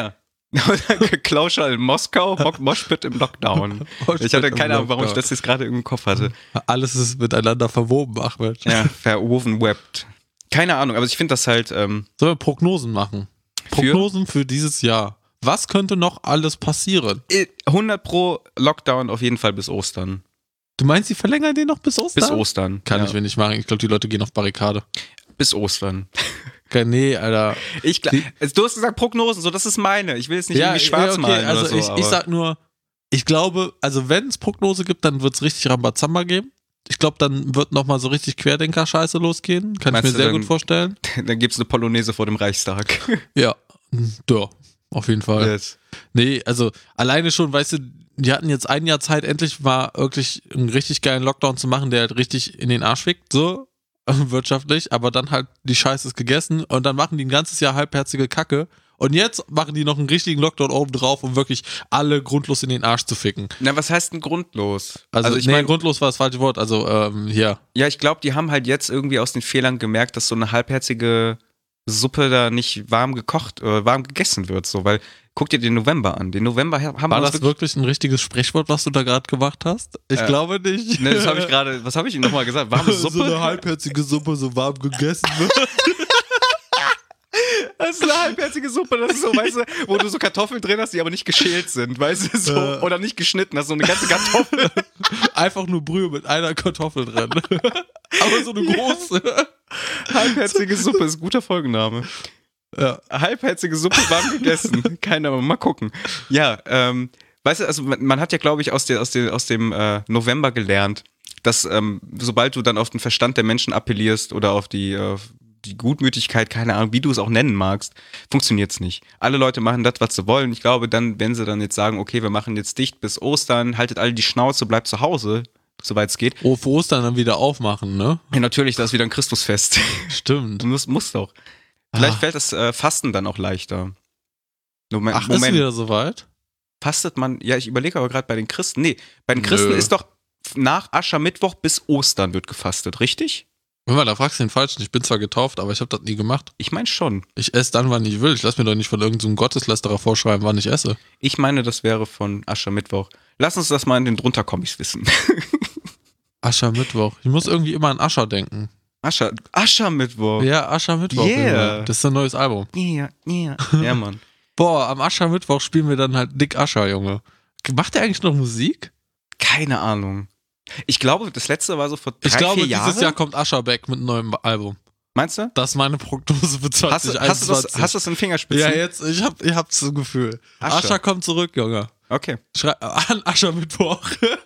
Klauschal in Moskau, Mo- Moshpit im Lockdown. Ich hatte keine Ahnung, warum ich das jetzt gerade im Kopf hatte. Alles ist miteinander verwoben, Ahmed. Ja, verwoven webbed. Keine Ahnung, aber ich finde das halt. Ähm, Sollen wir Prognosen machen? Prognosen für? für dieses Jahr. Was könnte noch alles passieren? hundert pro Lockdown auf jeden Fall bis Ostern. Du meinst, sie verlängern den noch bis Ostern? Bis Ostern. Kann ja. ich mir nicht machen. Ich glaube, die Leute gehen auf Barrikade. Bis Ostern. Nee, Alter. Ich, du hast gesagt Prognosen, so das ist meine. Ich will jetzt nicht ja, irgendwie schwarz okay, malen also oder so. Ich, aber ich sag nur, ich glaube, also wenn es Prognose gibt, dann wird es richtig Rambazamba geben. Ich glaube, dann wird nochmal so richtig Querdenker-Scheiße losgehen. Kann Meinst ich mir sehr dann, gut vorstellen. Dann gibt's eine Polonaise vor dem Reichstag. Ja, ja, auf jeden Fall. Yes. Nee, also alleine schon, weißt du, die hatten jetzt ein Jahr Zeit, endlich mal wirklich einen richtig geilen Lockdown zu machen, der halt richtig in den Arsch fickt, so wirtschaftlich, aber dann halt die Scheiße ist gegessen und dann machen die ein ganzes Jahr halbherzige Kacke und jetzt machen die noch einen richtigen Lockdown oben drauf, um wirklich alle grundlos in den Arsch zu ficken. Na, was heißt denn grundlos? Also, also ich nee, mein, grundlos war das falsche Wort, also ähm, hier. Ja, ich glaube, die haben halt jetzt irgendwie aus den Fehlern gemerkt, dass so eine halbherzige Suppe da nicht warm gekocht, äh, warm gegessen wird, so, weil guck dir den November an. Den November haben War wir das wirklich ein richtiges Sprichwort, was du da gerade gemacht hast? Ich Äh, glaube nicht. Ne, das habe ich gerade, was habe ich Ihnen nochmal gesagt? Warme Suppe? So eine halbherzige Suppe, so warm gegessen wird. Das ist eine halbherzige Suppe, das ist so, weißt du, wo du so Kartoffeln drin hast, die aber nicht geschält sind, weißt du, so, Äh. oder nicht geschnitten hast, so eine ganze Kartoffel. Einfach nur Brühe mit einer Kartoffel drin. Aber so eine große. Halbherzige Suppe ist ein guter Folgenname. Ja. Halbherzige Suppe warm gegessen. Keine Ahnung, mal gucken. Ja, ähm, weißt du, also man, man hat ja, glaube ich, aus, der, aus, der, aus dem äh, November gelernt, dass ähm, sobald du dann auf den Verstand der Menschen appellierst oder auf die, äh, die Gutmütigkeit, keine Ahnung, wie du es auch nennen magst, funktioniert's nicht. Alle Leute machen das, was sie wollen. Ich glaube, dann, wenn sie dann jetzt sagen, okay, wir machen jetzt dicht bis Ostern, haltet alle die Schnauze, bleibt zu Hause, soweit es geht. Oh, für Ostern dann wieder aufmachen, ne? Ja, natürlich, das ist wieder ein Christusfest. Stimmt. Du musst, musst doch. Vielleicht Ah. fällt das äh, Fasten dann auch leichter. Moment, Ach, ist Moment. wieder soweit? Fastet man, ja, ich überlege aber gerade bei den Christen. Nee, bei den Christen Nö. ist doch nach Aschermittwoch bis Ostern wird gefastet, richtig? Hör mal, da fragst du den Falschen. Ich bin zwar getauft, aber ich habe das nie gemacht. Ich meine schon. Ich esse dann, wann ich will. Ich lass mir doch nicht von irgendeinem so Gotteslästerer vorschreiben, wann ich esse. Ich meine, das wäre von Aschermittwoch. Lass uns das mal in den Drunterkommis wissen. Aschermittwoch. Ich muss irgendwie immer an Ascher denken. Ascher, Aschermittwoch. Ja, Aschermittwoch. Yeah. Junge. Das ist ein neues Album. Ja, ja. Ja, Mann. Boah, am Aschermittwoch spielen wir dann halt Dick Ascher, Junge. Macht der eigentlich noch Musik? Keine Ahnung. Ich glaube, das letzte war so vor drei, Ich glaube, vier Jahren. dieses Jahr kommt Ascher back mit einem neuen Album. Meinst du? Das ist meine Prognose für Hast, du- zwanzig einundzwanzig. hast, du das, hast du das in Fingerspitzen? Ja, jetzt, ich hab, ich hab's so ein Gefühl. Ascher. Ascher kommt zurück, Junge. Okay. Schrei an Aschermittwoch.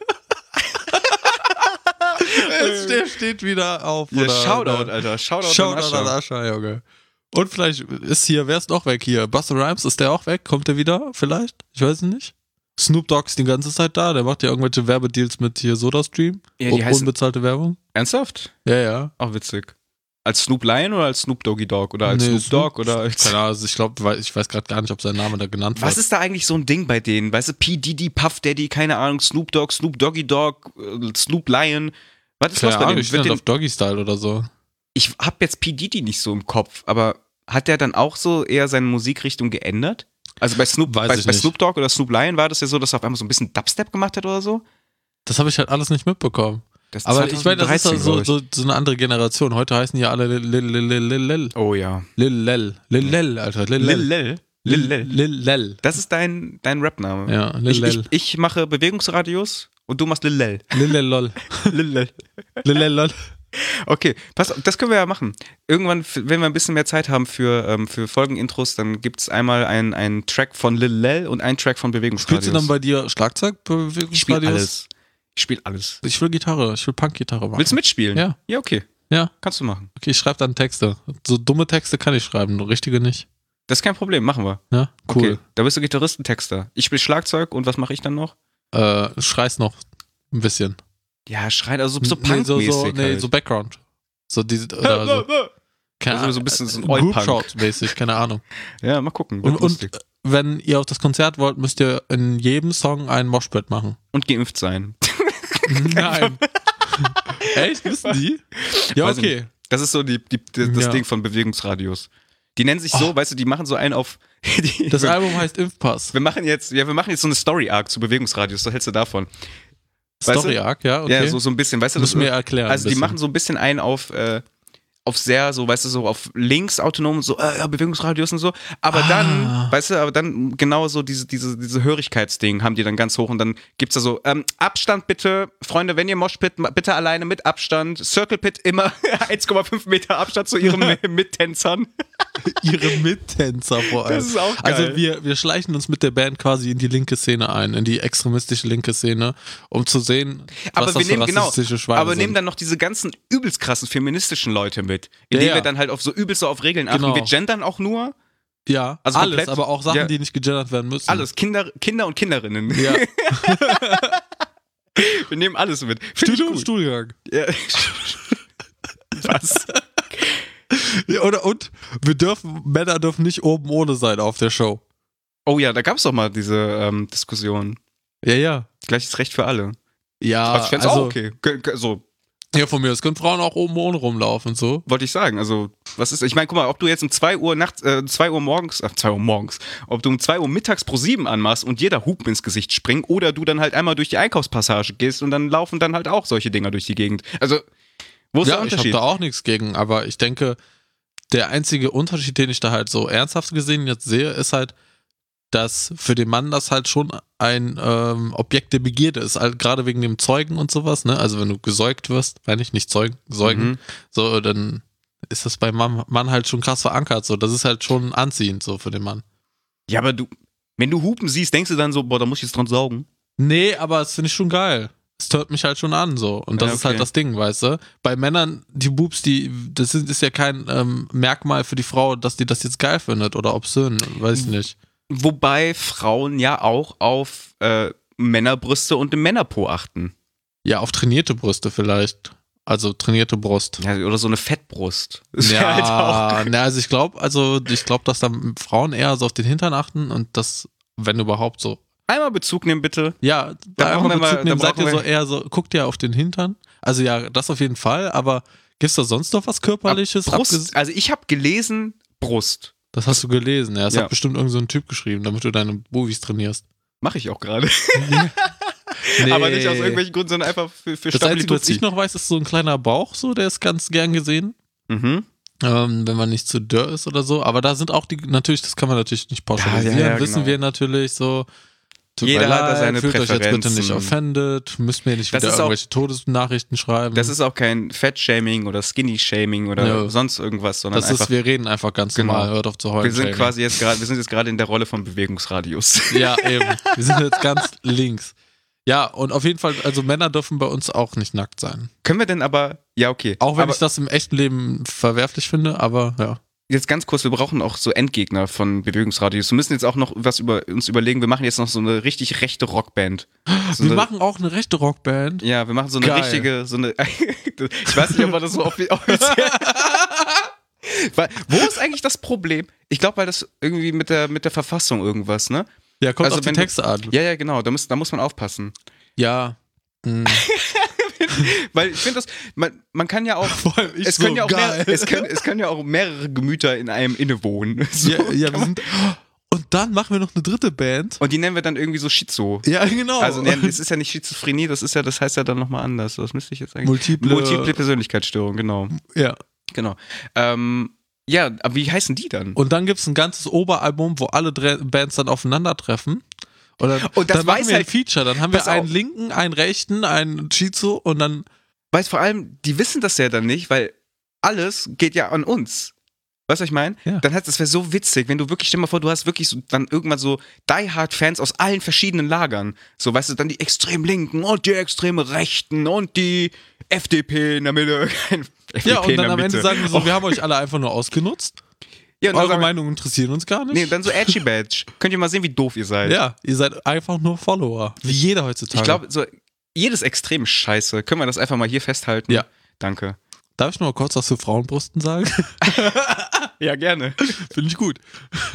Jetzt, der steht wieder auf. Ja, oder, Shoutout, oder, Alter. Shoutout, Shoutout an Ascher. an Ascher, Junge. Und vielleicht ist hier, wer ist noch weg hier? Busta Rhymes, ist der auch weg? Kommt der wieder? Vielleicht? Ich weiß es nicht. Snoop Dogg ist die ganze Zeit da. Der macht ja irgendwelche Werbedeals mit hier SodaStream. Ja, die Un- heißen- Unbezahlte Werbung. Ernsthaft? Ja, ja. Auch witzig. Als Snoop Lion oder als Snoop Doggy Dogg? Oder als Nee, Snoop Dogg? Oder als Keine Ahnung, also ich glaube, ich weiß gerade gar nicht, ob sein Name da genannt wird. Was ist da eigentlich so ein Ding bei denen? Weißt du, P. Diddy, Puff Daddy, keine Ahnung, Snoop Dogg, Snoop Doggy Dogg, äh, Snoop Lion. Was ist Keine los bei Ahnung, denen? ich Wird stand den, auf Doggy Style oder so. ich hab jetzt P. Diddy nicht so im Kopf, aber hat der dann auch so eher seine Musikrichtung geändert? Also bei Snoop, Weiß bei, ich bei nicht. Snoop Dogg oder Snoop Lion war das ja so, dass er auf einmal so ein bisschen Dubstep gemacht hat oder so? Das habe ich halt alles nicht mitbekommen. Das Aber ich meine, das ist zweitausenddreizehn, so, glaub ich. so, so eine andere Generation. Heute heißen die alle Lil Lil Lil Lil Lil Oh ja. Lil Lil Lil Lil, Alter. Lil Lil Lil Lil. Lil Lil Lil. Das ist dein, dein Rap-Name. Ja, Lil Ich, ich, Lil. ich mache Bewegungsradios und du machst Lil Lil. Lil Lil Lol. Lil Lil. Lil Lil Lol. Okay, pass auf, das können wir ja machen. Irgendwann, f- wenn wir ein bisschen mehr Zeit haben für, ähm, für Folgenintros, dann gibt es einmal einen, einen Track von Lil Lel und einen Track von Bewegungsradios. Spielst du dann bei dir Schlagzeug? ich spiele alles. Ich spiele alles. Ich will Gitarre, ich will Punkgitarre machen. Willst du mitspielen? Ja. Ja, okay. Ja. Kannst du machen. Okay, ich schreibe dann Texte. So dumme Texte kann ich schreiben, nur richtige nicht. Das ist kein Problem, machen wir. Ja, cool. Okay. Da bist du Gitarristentexter. Ich spiele Schlagzeug und was mache ich dann noch? Äh, schreist noch ein bisschen. Ja, schreien, also so, so nee, so, punkmäßig so, nee, halt. so Background. So diese, oder so. Keine Also Ahnung, so ein bisschen so ein äh, Oi-Punk. Group-Shot-mäßig, keine Ahnung. Ja, mal gucken. Wird Und, und lustig. wenn ihr auf das Konzert wollt, müsst ihr in jedem Song einen Moshpit machen. Und geimpft sein. Nein. Echt? Wissen die? Ja, Weiß ich okay. nicht. Das ist so die, die, die, das Ja. Ding von Bewegungsradios. Die nennen sich so, oh. weißt du, die machen so einen auf... Die, das Album heißt Impfpass. Wir machen jetzt, ja, wir machen jetzt so eine Story-Arc zu Bewegungsradius, was hältst du davon? Story-Arc, ja, okay. Ja, so, so ein bisschen, weißt du. Muss das mir erklären. Also die machen so ein bisschen einen auf, äh, auf sehr, so, weißt du, so auf links autonom und so, äh, ja, Bewegungsradius und so. Aber ah. dann, weißt du, aber dann genau so diese, diese, diese Hörigkeitsding haben die dann ganz hoch und dann gibt's da so, ähm, Abstand bitte, Freunde, wenn ihr Moshpit, bitte alleine mit Abstand. Circle Pit immer eins Komma fünf Meter Abstand zu ihren Mittänzern. Ihre Mittänzer vor allem. Das ist auch geil. Also wir, wir schleichen uns mit der Band quasi in die linke Szene ein, in die extremistische linke Szene, um zu sehen, was aber das wir für nehmen, rassistische genau, Schweine aber sind. nehmen dann noch diese ganzen übelst krassen feministischen Leute mit, indem ja, ja. wir dann halt auf so übelst so auf Regeln achten. Genau. Wir gendern auch nur. Ja, also alles, komplett, aber auch Sachen, ja. die nicht gegendert werden müssen. Alles, Kinder, Kinder und Kinderinnen. Ja. Wir nehmen alles mit. Studium und Stuhlgang. Ja. Was? Ja, oder, und wir dürfen, Männer dürfen nicht oben ohne sein auf der Show. Oh ja, da gab es doch mal diese ähm, Diskussion. Ja, ja. Gleiches Recht für alle. Ja, also ich fänd's also, auch okay. So. Ja, von mir aus können Frauen auch oben ohne rumlaufen, so. Wollte ich sagen, also, was ist, ich meine, guck mal, ob du jetzt um zwei Uhr nachts, äh, zwei Uhr morgens, ach, zwei Uhr morgens, ob du um zwei Uhr mittags pro sieben anmachst und jeder Hupen ins Gesicht springt oder du dann halt einmal durch die Einkaufspassage gehst und dann laufen dann halt auch solche Dinger durch die Gegend. Also, wo ist ja, der Unterschied? Ich habe da auch nichts gegen, aber ich denke, der einzige Unterschied, den ich da halt so ernsthaft gesehen jetzt sehe, ist halt, dass für den Mann das halt schon ein ähm, Objekt der Begierde ist, halt gerade wegen dem Zeugen und sowas, ne? Also wenn du gesäugt wirst, meine ich nicht Zeugen, Säugen, Mhm. so, dann ist das beim Mann, Mann halt schon krass verankert, so. Das ist halt schon anziehend, so für den Mann. Ja, aber du, wenn du Hupen siehst, denkst du dann so, boah, da muss ich jetzt dran saugen. Nee, aber das finde ich schon geil. Es hört mich halt schon an, so. Und das Ja, okay. ist halt das Ding, weißt du? Bei Männern, die Boobs, die, das ist, ist ja kein ähm, Merkmal für die Frau, dass die das jetzt geil findet oder obszön, weiß ich nicht. Wobei Frauen ja auch auf äh, Männerbrüste und den Männerpo achten. Ja, auf trainierte Brüste vielleicht. Also trainierte Brust. Ja, oder so eine Fettbrust. Ist Ja, halt auch na, also ich glaube, also ich glaube, dass da Frauen eher so auf den Hintern achten und das, wenn überhaupt so. Einmal Bezug nehmen, bitte. Ja, Da bei brauchen wir einmal Bezug mal- nehmen, da seid ihr brauchen so wir- eher so, guckt ihr auf den Hintern? Also ja, das auf jeden Fall, aber gibt's da sonst noch was Körperliches? Brust, abges- also ich habe gelesen, Brust. Das hast du gelesen, ja. Das Ja. hat bestimmt irgend so ein Typ geschrieben, damit du deine Movies trainierst. Mache ich auch gerade. Nee. Aber nicht aus irgendwelchen Gründen, sondern einfach für, für Das Einzige, was Stabilität. ich noch weiß, ist so ein kleiner Bauch, so, der ist ganz gern gesehen. Mhm. Ähm, wenn man nicht zu dürr ist oder so. Aber da sind auch die, natürlich, das kann man natürlich nicht pauschalisieren, Ja, ja, ja, wissen genau. wir natürlich so. Tut Jeder mir hat da leid, seine fühlt euch jetzt bitte Präferenzen. nicht offended, müsst mir nicht Das wieder ist auch- irgendwelche Todesnachrichten schreiben. Das ist auch kein Fett-Shaming oder Skinny-Shaming oder Ja. sonst irgendwas, sondern das einfach, ist, wir reden einfach ganz Genau. normal, hört auf zu heulen. wir sind Shaming. quasi jetzt gerade, wir sind jetzt gerade in der Rolle von Bewegungsradius. Ja, eben. Wir sind jetzt ganz links. Ja, und auf jeden Fall, also Männer dürfen bei uns auch nicht nackt sein. Können wir denn aber, ja okay. Auch wenn aber ich das im echten Leben verwerflich finde, aber ja. jetzt ganz kurz, wir brauchen auch so Endgegner von Bewegungsradius. Wir müssen jetzt auch noch was über uns überlegen. Wir machen jetzt noch so eine richtig rechte Rockband. So Wir eine, machen auch eine rechte Rockband. ja, wir machen so eine Geil. richtige, so eine, ich weiß nicht, ob man das so offi- offiziell... Weil, wo ist eigentlich das Problem? Ich glaube, weil das irgendwie mit der, mit der Verfassung irgendwas, ne? Ja, kommt Also auf die wenn du- Texte an. Ja, ja, genau, da muss, da muss man aufpassen. Ja. Hm. Weil ich finde das, man, man kann ja auch, Vor allem ich es so können ja auch geil. mehr, es, können, es können ja auch mehrere Gemüter in einem innewohnen. So, ja, ja, wir sind, und dann machen wir noch eine dritte Band. und die nennen wir dann irgendwie so Schizo. Ja, genau. Also, nee, das ist ja nicht Schizophrenie, das ist ja, das heißt ja dann nochmal anders. Das müsste ich jetzt eigentlich. Multiple- Multiple Persönlichkeitsstörung, genau. ja. Genau. Ähm, ja, aber wie heißen die dann? Und dann gibt es ein ganzes Oberalbum, wo alle Dre- Bands dann aufeinandertreffen. Und dann, Und das dann machen weiß wir ein halt- Feature. Dann haben wir Pass einen auf. linken, einen rechten, einen Chizo und dann. Weil vor allem, die wissen das ja dann nicht, weil alles geht ja an uns. Weißt du, was ich meine? Ja. Dann hat das wäre so witzig, wenn du wirklich, stell dir mal vor, du hast wirklich so, dann irgendwann so Die-Hard-Fans aus allen verschiedenen Lagern. So, weißt du, dann die extrem Linken und die extrem Rechten und die F D P in der Mitte. F D P Ja, und in dann der am Ende Mitte. sagen wir so, Och, wir haben euch alle einfach nur ausgenutzt. ja, und dann Eure sagen wir- Meinungen interessieren uns gar nicht. Nee, dann so Edgy Badge. Könnt ihr mal sehen, wie doof ihr seid. ja, ihr seid einfach nur Follower. Wie jeder heutzutage. Ich glaube, so jedes Extrem ist scheiße. Können wir das einfach mal hier festhalten? Ja. Danke. Darf ich noch mal kurz was zu Frauenbrüsten sagen? Ja, gerne. Finde ich gut.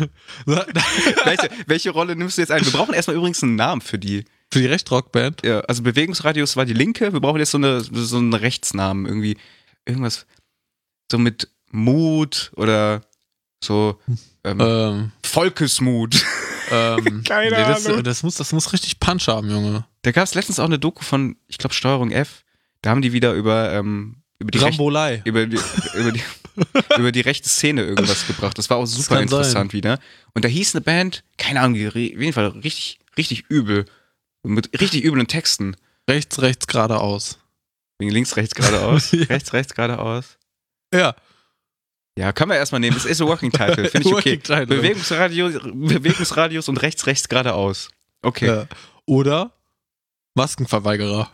welche, welche Rolle nimmst du jetzt ein? Wir brauchen erstmal übrigens einen Namen für die. Für die Rechtrockband. Ja, also Bewegungsradius war die linke. Wir brauchen jetzt so, eine, so einen Rechtsnamen. Irgendwie irgendwas so mit Mut oder So ähm, Ähm, Volkesmut. ähm, Keine nee, das, Ahnung. das, muss, das muss richtig Punch haben, Junge. Da gab es letztens auch eine Doku von, ich glaube, Steuerung F. Da haben die wieder über, ähm, über die Rechte, Rambolei. über die, über die, über die rechte Szene irgendwas gebracht. Das war auch super kann interessant wieder. Und da hieß eine Band, keine Ahnung, die, auf jeden Fall richtig, richtig übel. Mit richtig üblen Texten. Rechts, rechts, geradeaus. Wegen links, rechts, geradeaus. Ja. Rechts, rechts, geradeaus. Ja. Ja, kann man erstmal nehmen. Das ist ein Working Title, finde ich okay. Working Title. Bewegungsradius, Bewegungsradius und rechts, rechts, geradeaus. Okay. Ja. Oder Maskenverweigerer.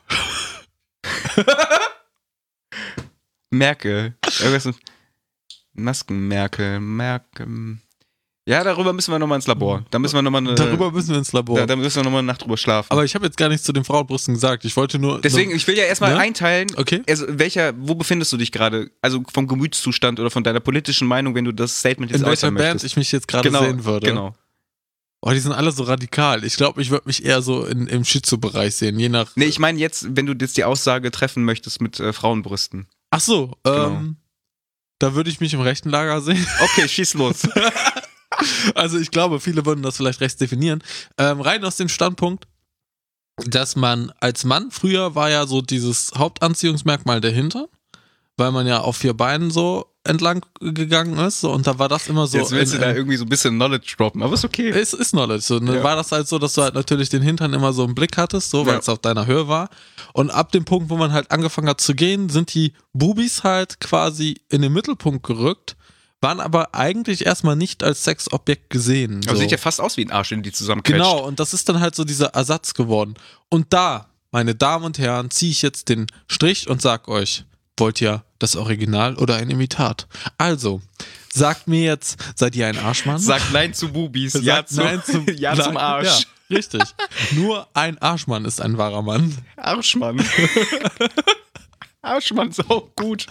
Merkel. Irgendwas mit Masken-Merkel. Merkel. Ja, darüber müssen wir nochmal ins Labor. Da müssen wir nochmal eine. Darüber müssen wir ins Labor. Da, da müssen wir nochmal eine Nacht drüber schlafen. Aber ich habe jetzt gar nichts zu den Frauenbrüsten gesagt. Ich wollte nur. Deswegen, nur, ich will ja erstmal ne? einteilen, Okay. also welcher, wo befindest du dich gerade? Also vom Gemütszustand oder von deiner politischen Meinung, wenn du das Statement jetzt In welcher äußern Band möchtest. ich mich jetzt gerade genau, sehen würde. Genau. Oh, die sind alle so radikal. Ich glaube, ich würde mich eher so in, im Schizo-Bereich sehen, je nach. Nee, ich meine jetzt, wenn du jetzt die Aussage treffen möchtest mit äh, Frauenbrüsten. Ach so, Genau. ähm, da würde ich mich im rechten Lager sehen. Okay, schieß los. Also ich glaube, viele würden das vielleicht rechts definieren. Ähm, rein aus dem Standpunkt, dass man als Mann, früher war ja so dieses Hauptanziehungsmerkmal der Hintern, weil man ja auf vier Beinen so entlang gegangen ist, so, und da war das immer so. Jetzt willst in, du da in, irgendwie so ein bisschen Knowledge droppen, aber ist okay. Es ist Knowledge. So, ne? Ja. War das halt so, dass du halt natürlich den Hintern immer so im Blick hattest, so, weil Ja. es auf deiner Höhe war. Und ab dem Punkt, wo man halt angefangen hat zu gehen, sind die Bubis halt quasi in den Mittelpunkt gerückt, waren aber eigentlich erstmal nicht als Sexobjekt gesehen. Aber so. sieht ja fast aus wie ein Arsch, wenn die zusammenquetscht. Genau, und das ist dann halt so dieser Ersatz geworden. Und da, meine Damen und Herren, ziehe ich jetzt den Strich und sag euch, wollt ihr das Original oder ein Imitat? Also, sagt mir jetzt, seid ihr ein Arschmann? Sagt Nein zu Bubis, Sagt ja, zu, nein zum, ja zum Arsch. Ja, richtig. Nur ein Arschmann ist ein wahrer Mann. Arschmann. Arschmann ist auch gut.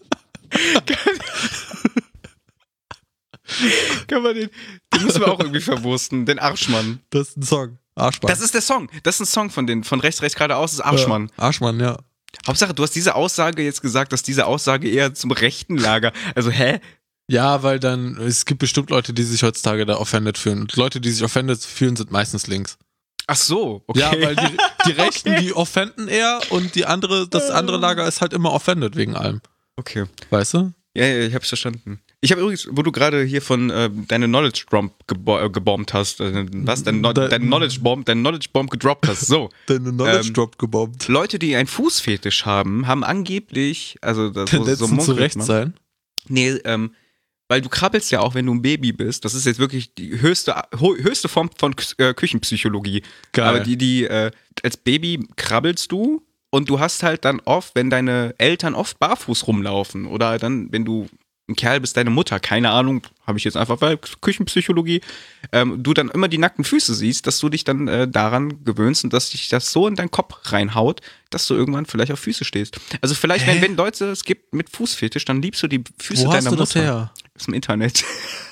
Kann man den, den müssen wir auch irgendwie verwursten, den Arschmann. Das ist ein Song. Arschmann. Das ist der Song. Das ist ein Song von den, von rechts, rechts, geradeaus, das ist Arschmann. Ja, Arschmann, ja. Hauptsache, du hast diese Aussage jetzt gesagt, dass diese Aussage eher zum rechten Lager. Also, hä? Ja, weil dann, es gibt bestimmt Leute, die sich heutzutage da offended fühlen. Und Leute, die sich offended fühlen, sind meistens links. Ach so, okay. Ja, weil die, die Rechten, Okay. die offenden eher und die andere, das andere Lager ist halt immer offended wegen allem. Okay. Weißt du? Ja, ja, ich hab's verstanden. Ich habe übrigens, wo du gerade hier von äh, deine Knowledge Bomb gebo äh, gebombt hast, äh, was? Dein, no Dein- dein Knowledge Bomb, dein Knowledge Bomb gedroppt hast. So. Deine Knowledge Ähm, Drop gebombt. Leute, die einen Fußfetisch haben, haben angeblich, also das Tendenzen zu munkelt rechts man. sein. Nee, ähm, weil du krabbelst ja auch, wenn du ein Baby bist. Das ist jetzt wirklich die höchste, ho- höchste Form von Kü- äh, Küchenpsychologie. Geil. Aber die, die, äh, als Baby krabbelst du und du hast halt dann oft, wenn deine Eltern oft barfuß rumlaufen oder dann, wenn du ein Kerl bist, deine Mutter, keine Ahnung, habe ich jetzt einfach, weil Küchenpsychologie, ähm, du dann immer die nackten Füße siehst, dass du dich dann äh, daran gewöhnst und dass dich das so in deinen Kopf reinhaut, dass du irgendwann vielleicht auf Füße stehst. Also vielleicht, Hä? wenn, wenn Leute es gibt mit Fußfetisch, dann liebst du die Füße Wo hast deiner du das Mutter. her? Aus dem Internet.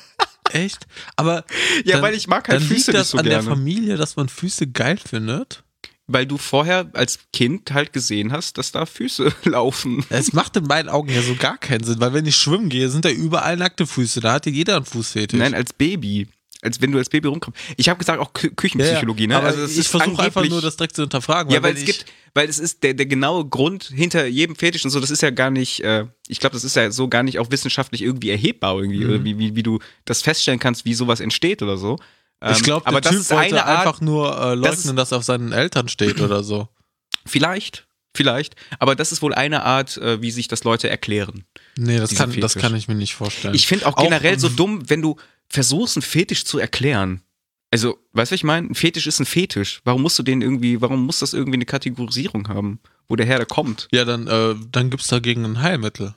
Echt? Aber Ja, dann, weil ich mag halt dann Füße liegt das nicht so an gerne. der Familie, dass man Füße geil findet? Weil du vorher als Kind halt gesehen hast, dass da Füße laufen. Es macht in meinen Augen ja so gar keinen Sinn, weil wenn ich schwimmen gehe, sind da überall nackte Füße. Da hat ja jeder einen Fußfetisch. Nein, als Baby. Als wenn du als Baby rumkommst. Ich habe gesagt auch Kü Küchenpsychologie, ja, ne? aber Also das ich ist versuche einfach angeblich- nur das direkt zu hinterfragen. Ja, weil wenn es ich- gibt, weil es ist der, der genaue Grund hinter jedem Fetisch und so, das ist ja gar nicht, äh, ich glaube, das ist ja so gar nicht auch wissenschaftlich irgendwie erhebbar irgendwie, Mhm. oder wie, wie, wie du das feststellen kannst, wie sowas entsteht oder so. Ähm, Ich glaube, aber der das Typ ist wollte eine Art, einfach nur äh, das leugnen, ist- dass er auf seinen Eltern steht oder so. vielleicht, vielleicht, aber das ist wohl eine Art, äh, wie sich das Leute erklären. Nee, das Dieser kann, das Fetisch. kann ich mir nicht vorstellen. Ich finde auch Auch, generell so ähm, dumm, wenn du versuchst, einen Fetisch zu erklären. Also, weißt du, was ich meine? Ein Fetisch ist ein Fetisch. Warum musst du den irgendwie, warum muss das irgendwie eine Kategorisierung haben, wo der Herr da kommt? Ja, dann, äh, dann gibt's dagegen ein Heilmittel.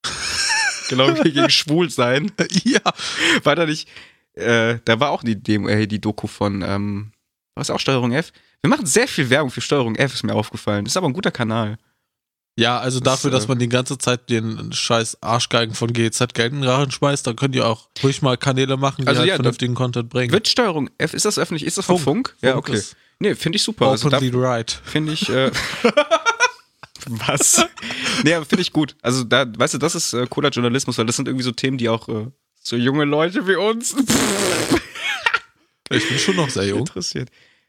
Genau wie gegen Schwulsein. Ja. War da nicht, äh, da war auch die, Demo, äh, die Doku von, ähm, was auch Steuerung F? Wir machen sehr viel Werbung für Steuerung F, ist mir aufgefallen. Das ist aber ein guter Kanal. Ja, also Das, dafür, dass äh, man die ganze Zeit den scheiß Arschgeigen von G Z Geld in den Rachen schmeißt, dann könnt ihr auch ruhig mal Kanäle machen, die Also halt ja, vernünftigen Content bringen. Wird Steuerung F, ist das öffentlich? Ist das von Funk? Ja, Funk okay. ist Nee, finde ich super. Also da Openly right. finde ich, äh, was? Nee, aber finde ich gut. Also da, weißt du, das ist äh, cooler Journalismus, weil das sind irgendwie so Themen, die auch äh, So junge Leute wie uns. Ich bin schon noch sehr jung. Interessiert.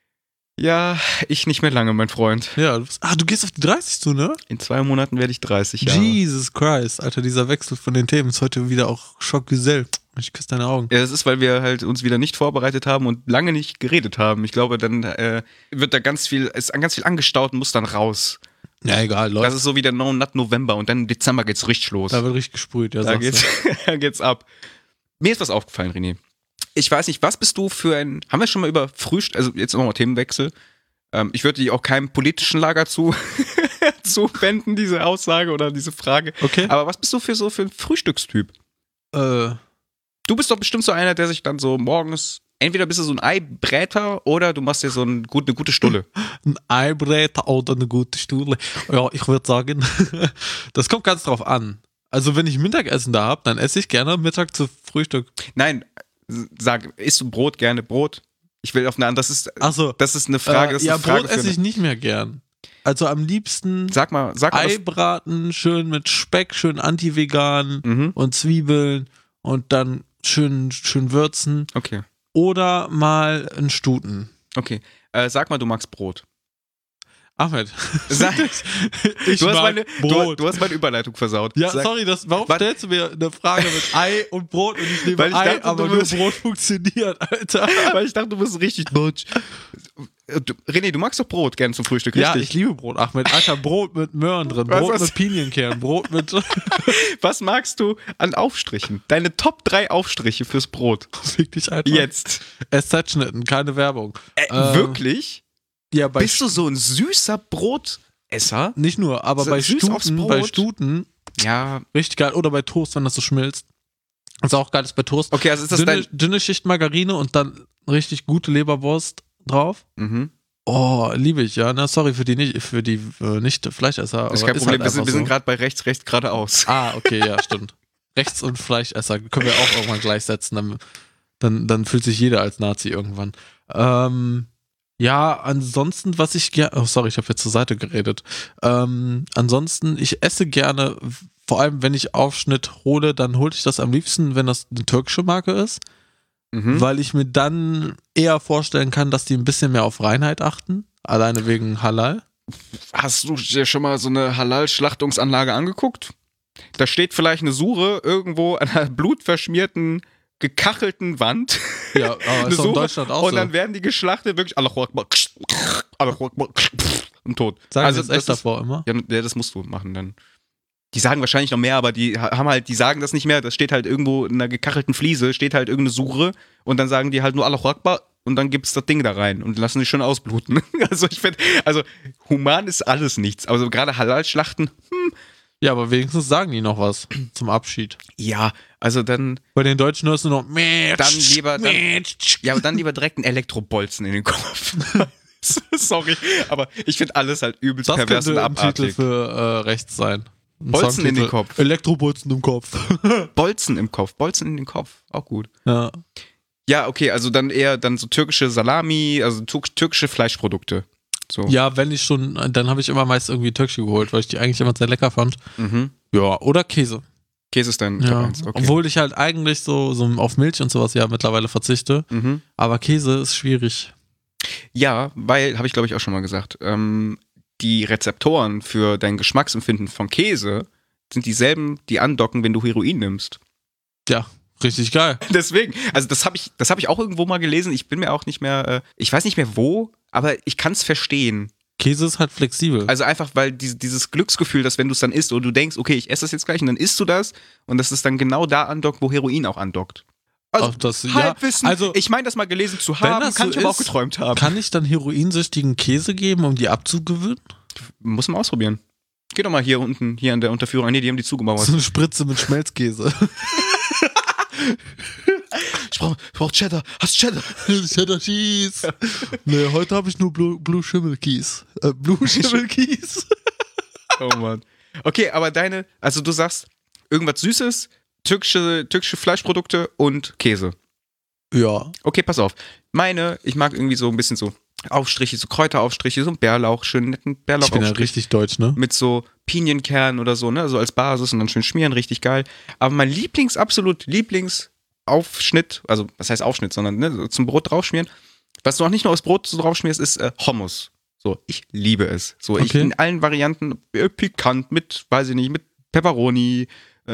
Ja, ich nicht mehr lange, mein Freund. Ja, du, bist, ah, du gehst auf die dreißig zu, ne? In zwei Monaten werde ich dreißig Jahre. Jesus Christ, Alter, dieser Wechsel von den Themen ist heute wieder auch Schockgesell. Ich küsse deine Augen. Ja, das ist, weil wir halt uns wieder nicht vorbereitet haben und lange nicht geredet haben. Ich glaube, dann äh, wird da ganz viel, ist ganz viel angestaut und muss dann raus. Ja, egal, Leute. Das ist so wie der No Nut November und dann im Dezember geht's richtig los. Da wird richtig gesprüht, ja, da geht's, da geht's ab. Mir ist was aufgefallen, René. Ich weiß nicht, was bist du für ein, haben wir schon mal über Frühstück, also jetzt nochmal Themenwechsel. Ähm, ich würde die auch keinem politischen Lager zu, zuwenden, diese Aussage oder diese Frage. Okay. Aber was bist du für so für ein Frühstückstyp? Äh. Du bist doch bestimmt so einer, der sich dann so morgens, entweder bist du so ein Eibräter oder du machst dir so ein, gut, eine gute Stulle. Ein Eibräter oder eine gute Stulle. Ja, ich würde sagen, das kommt ganz drauf an. Also wenn ich Mittagessen da habe, dann esse ich gerne Mittag zu Frühstück. Nein, sag, isst du Brot gerne Brot? Ich will auf eine andere, das ist, Ach so, das ist eine Frage. Das äh, ist ja, eine Frage Brot esse ich nicht mehr gern. Also am liebsten Sag mal, sag mal. Eibraten, schön mit Speck, schön anti-vegan Mhm. und Zwiebeln und dann schön, schön würzen. Okay, Oder mal einen Stuten. okay. Äh, sag mal, du magst Brot. Ahmed, Sag, ich du, hast mag meine, du, Brot. du hast meine Überleitung versaut. Ja, Sag, sorry, das, warum Wann- stellst du mir eine Frage mit Ei und Brot und ich nehme Weil ich Ei, dachte, aber du nur wirst- Brot funktioniert, Alter. Weil ich dachte, du bist richtig deutsch. Du, René, du magst doch Brot gerne zum Frühstück, Ja, richtig? ich liebe Brot, Ahmed. Alter, Brot mit Möhren drin, Was, Brot was? mit Pinienkern, Brot mit... Was magst du an Aufstrichen? Deine Top drei Aufstriche fürs Brot. Fick dich, Alter. Jetzt. S Z-Schnitten, keine Werbung. Äh, Ähm, wirklich? Ja, bei Bist du so ein süßer Brotesser? Nicht nur, aber So bei süß aufs Stuten, Brot? bei Stuten, Ja. richtig geil. Oder bei Toast, wenn das so schmilzt. Was auch geil ist bei Toast. Okay, also ist das Dünne, dein... dünne Schicht Margarine und dann richtig gute Leberwurst drauf. Mhm. Oh, liebe ich, ja. Na, sorry für die nicht, für die äh, nicht Fleischesser. Das ist aber kein Problem, halt wir sind, einfach wir sind so. gerade bei rechts, rechts, geradeaus. Ah, okay, ja, stimmt. Rechts- und Fleischesser können wir auch irgendwann gleichsetzen. Dann, dann, dann fühlt sich jeder als Nazi irgendwann. Ähm, ja, ansonsten, was ich gerne. Oh, sorry, ich habe jetzt zur Seite geredet. Ähm, ansonsten, ich esse gerne, vor allem wenn ich Aufschnitt hole, dann hole ich das am liebsten, wenn das eine türkische Marke ist, Mhm. weil ich mir dann eher vorstellen kann, dass die ein bisschen mehr auf Reinheit achten. Alleine wegen Halal. Hast du dir schon mal so eine Halal-Schlachtungsanlage angeguckt? Da steht vielleicht eine Sure irgendwo an einer blutverschmierten, gekachelten Wand. Ja, aber Eine ist doch in Sure. Deutschland auch Und so. dann werden die geschlachtet, wirklich Allahu Akbar, Allahu Akbar, und tot. Sagen also also, das echt das ist, davor immer. ja, ja, das musst du machen dann. Die sagen wahrscheinlich noch mehr, aber die ha- haben halt, die sagen das nicht mehr. Das steht halt irgendwo in einer gekachelten Fliese, steht halt irgendeine Sure und dann sagen die halt nur Allahu Akbar und dann gibt's das Ding da rein und lassen sich schon ausbluten. Also ich finde, also human ist alles nichts. Also gerade Halal-Schlachten, Ja, aber wenigstens sagen die noch was zum Abschied. ja, also dann, Bei den Deutschen hörst du noch dann lieber, dann, ja, aber dann lieber direkt einen Elektrobolzen in den Kopf. Sorry, aber ich finde alles halt übelst Das pervers und könnte ein Titel abartig. für äh, rechts sein. Ein Bolzen in den Songtitel. Kopf. Elektrobolzen im Kopf. Bolzen im Kopf, Bolzen in den Kopf, auch gut. Ja. Ja, okay, also dann eher dann so türkische Salami, also tür- türkische Fleischprodukte. So. ja, wenn ich schon, dann habe ich immer meist irgendwie türkische geholt, weil ich die eigentlich immer sehr lecker fand. Mhm. Ja, oder Käse. Käse ist dein Top Ja. eins, okay. Obwohl ich halt eigentlich so, so auf Milch und sowas ja mittlerweile verzichte. Mhm. Aber Käse ist schwierig. Ja, weil, habe ich glaube ich auch schon mal gesagt, ähm, die Rezeptoren für dein Geschmacksempfinden von Käse sind dieselben, die andocken, wenn du Heroin nimmst. Ja, richtig geil. Deswegen, also das habe ich, das habe ich auch irgendwo mal gelesen. Ich bin mir auch nicht mehr, äh, ich weiß nicht mehr wo, aber ich kann es verstehen. Käse ist halt flexibel. Also einfach, weil die, dieses Glücksgefühl, dass wenn du es dann isst oder du denkst, okay, ich esse das jetzt gleich und dann isst du das und das ist dann genau da andockt, wo Heroin auch andockt. Also Ach, das- ja, Halbwissen, also- ich meine das mal gelesen zu Wenn haben, das kann so ich aber auch ist, geträumt haben. Kann ich dann heroinsüchtigen Käse geben, um die abzugewöhnen? Muss man ausprobieren. Geh doch mal hier unten, hier an der Unterführung. Nee, die haben die zugemauert. So eine Spritze mit Schmelzkäse. Ich brauch, ich brauch Cheddar. Hast Cheddar? Cheddar Cheese. Nee, heute habe ich nur Blue, Blue Schimmelkies. Äh, Blue Schimmelkies. Oh Mann. Okay, aber deine, also du sagst irgendwas Süßes, türkische, türkische Fleischprodukte und Käse. Ja. Okay, pass auf. Meine, ich mag irgendwie so ein bisschen so Aufstriche, so Kräuteraufstriche, so ein Bärlauch, schön netten Ich bin ja Bärlauchaufstrich. richtig deutsch, ne? Mit so Pinienkernen oder so, ne, so als Basis und dann schön schmieren, richtig geil. Aber mein Lieblings, absolut Lieblings Aufschnitt, also was heißt Aufschnitt, sondern ne, so zum Brot draufschmieren. Was du auch nicht nur aufs Brot so draufschmierst, ist äh, Hummus. So, ich liebe es. So, ich Okay. in allen Varianten, äh, pikant, mit, weiß ich nicht, mit Pepperoni, äh,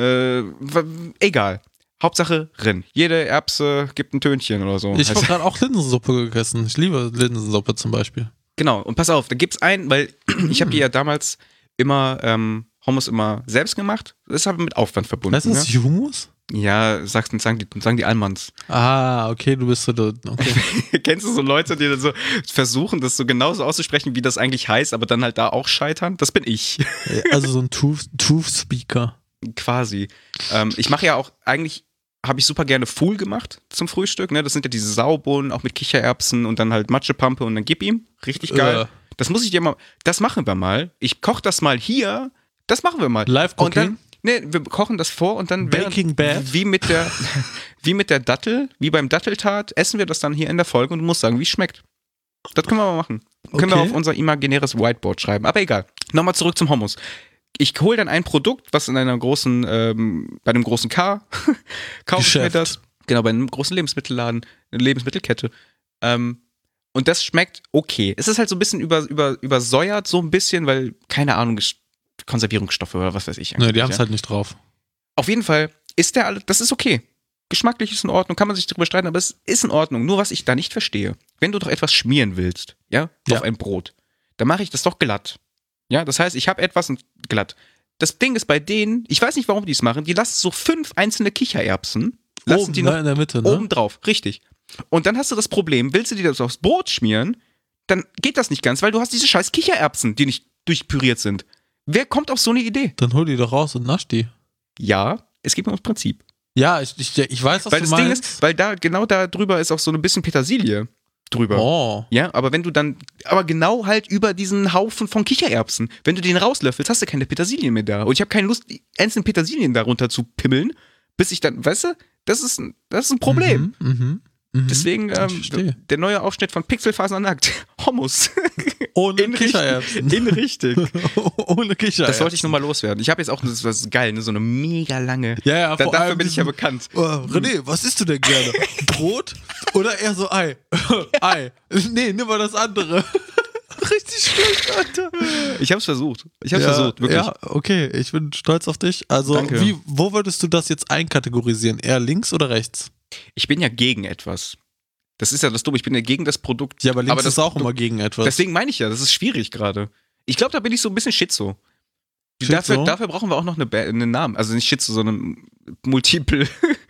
w- egal. Hauptsache Rinn. Jede Erbse gibt ein Tönchen oder so. Ich Heißt- habe gerade auch Linsensuppe gegessen. Ich liebe Linsensuppe zum Beispiel. Genau, und pass auf, da gibt's einen, weil ich habe die ja damals immer, ähm, Hummus immer selbst gemacht. Das ist aber mit Aufwand verbunden. Weißt du, das ist Hummus? Ja, sagst, sagen, die, sagen die Allmanns. Ah, okay, du bist so der, okay. Kennst du so Leute, die dann so versuchen, das so genauso auszusprechen, wie das eigentlich heißt, aber dann halt da auch scheitern? Das bin ich. Also so ein Truth, Truth Speaker. Quasi. Ähm, ich mache ja auch, eigentlich habe ich super gerne Fool gemacht zum Frühstück. Ne? Das sind ja diese Saubohnen, auch mit Kichererbsen und dann halt Matschepampe und dann gib ihm. Richtig geil. Äh. Das muss ich dir mal, das machen wir mal. Ich koche das mal hier. Das machen wir mal. Live Und Cooking? dann, nee, wir kochen das vor und dann Baking während- Bad? wie mit der wie mit der Dattel, wie beim Datteltat, essen wir das dann hier in der Folge und du musst sagen, wie es schmeckt. Das können wir mal machen. Können wir Okay. auf unser imaginäres Whiteboard schreiben. Aber egal. Nochmal zurück zum Hummus. Ich hole dann ein Produkt, was in einer großen, ähm, bei einem großen K, kaufe ich mir Geschäft. das. Genau, bei einem großen Lebensmittelladen, eine Lebensmittelkette. Ähm, und das schmeckt okay. Es ist halt so ein bisschen über, über, übersäuert, so ein bisschen, weil, keine Ahnung, Ges- Konservierungsstoffe oder was weiß ich. Ne, die eigentlich, haben es ja. halt nicht drauf. Auf jeden Fall ist der alle, das ist okay. Geschmacklich ist in Ordnung, kann man sich darüber streiten, aber es ist in Ordnung. Nur was ich da nicht verstehe, wenn du doch etwas schmieren willst, ja, Ja. auf ein Brot, dann mache ich das doch glatt. Ja, das heißt, ich habe etwas und glatt. Das Ding ist bei denen, ich weiß nicht, warum die es machen, die lassen so fünf einzelne Kichererbsen, lassen Oben, die noch ne, in der Mitte, ne? oben drauf, richtig. Und dann hast du das Problem, willst du dir das aufs Brot schmieren, dann geht das nicht ganz, weil du hast diese scheiß Kichererbsen, die nicht durchpüriert sind. Wer kommt auf so eine Idee? Dann hol die doch raus und nasch die. Ja, es geht mir ums Prinzip. Ja, ich, ich, ich weiß, was Weil du das Ding meinst. ist, weil da, genau da drüber ist auch so ein bisschen Petersilie drüber. Oh. Ja, aber wenn du dann, aber genau halt über diesen Haufen von Kichererbsen, wenn du den rauslöffelst, hast du keine Petersilien mehr da. Und ich habe keine Lust, die einzelnen Petersilien darunter zu pimmeln, bis ich dann, weißt du, das ist ein, das ist ein Problem. Mhm, mhm, mhm. Deswegen, Ich ähm, verstehe. der neue Aufschnitt von Pixelfaser nackt. Hummus. Ohne In richtig. Kichererbsen. In richtig. Ohne Kichererbsen. Das wollte ich nochmal loswerden. Ich habe jetzt auch, das ist geil, ne, so eine mega lange. Ja, ja, da, vor dafür allem bin ich ja diesen- bekannt. Oh, René, was isst du denn gerne? Brot oder eher so Ei? Ei. Nee, nimm mal das andere. Richtig schlecht, Alter. Ich habe es versucht. Ich habe es ja, versucht, wirklich. Ja, okay, ich bin stolz auf dich. Also, Danke. wie, wo würdest du das jetzt einkategorisieren? Eher links oder rechts? Ich bin ja gegen etwas. Das ist ja das Dumme, ich bin ja gegen das Produkt. Ja, aber links das ist auch Produkt- immer gegen etwas. Deswegen meine ich ja, das ist schwierig gerade. Ich glaube, da bin ich so ein bisschen Schizo. Schizo? Dafür, dafür brauchen wir auch noch eine ba- einen Namen. Also nicht Schizo, sondern Multiple.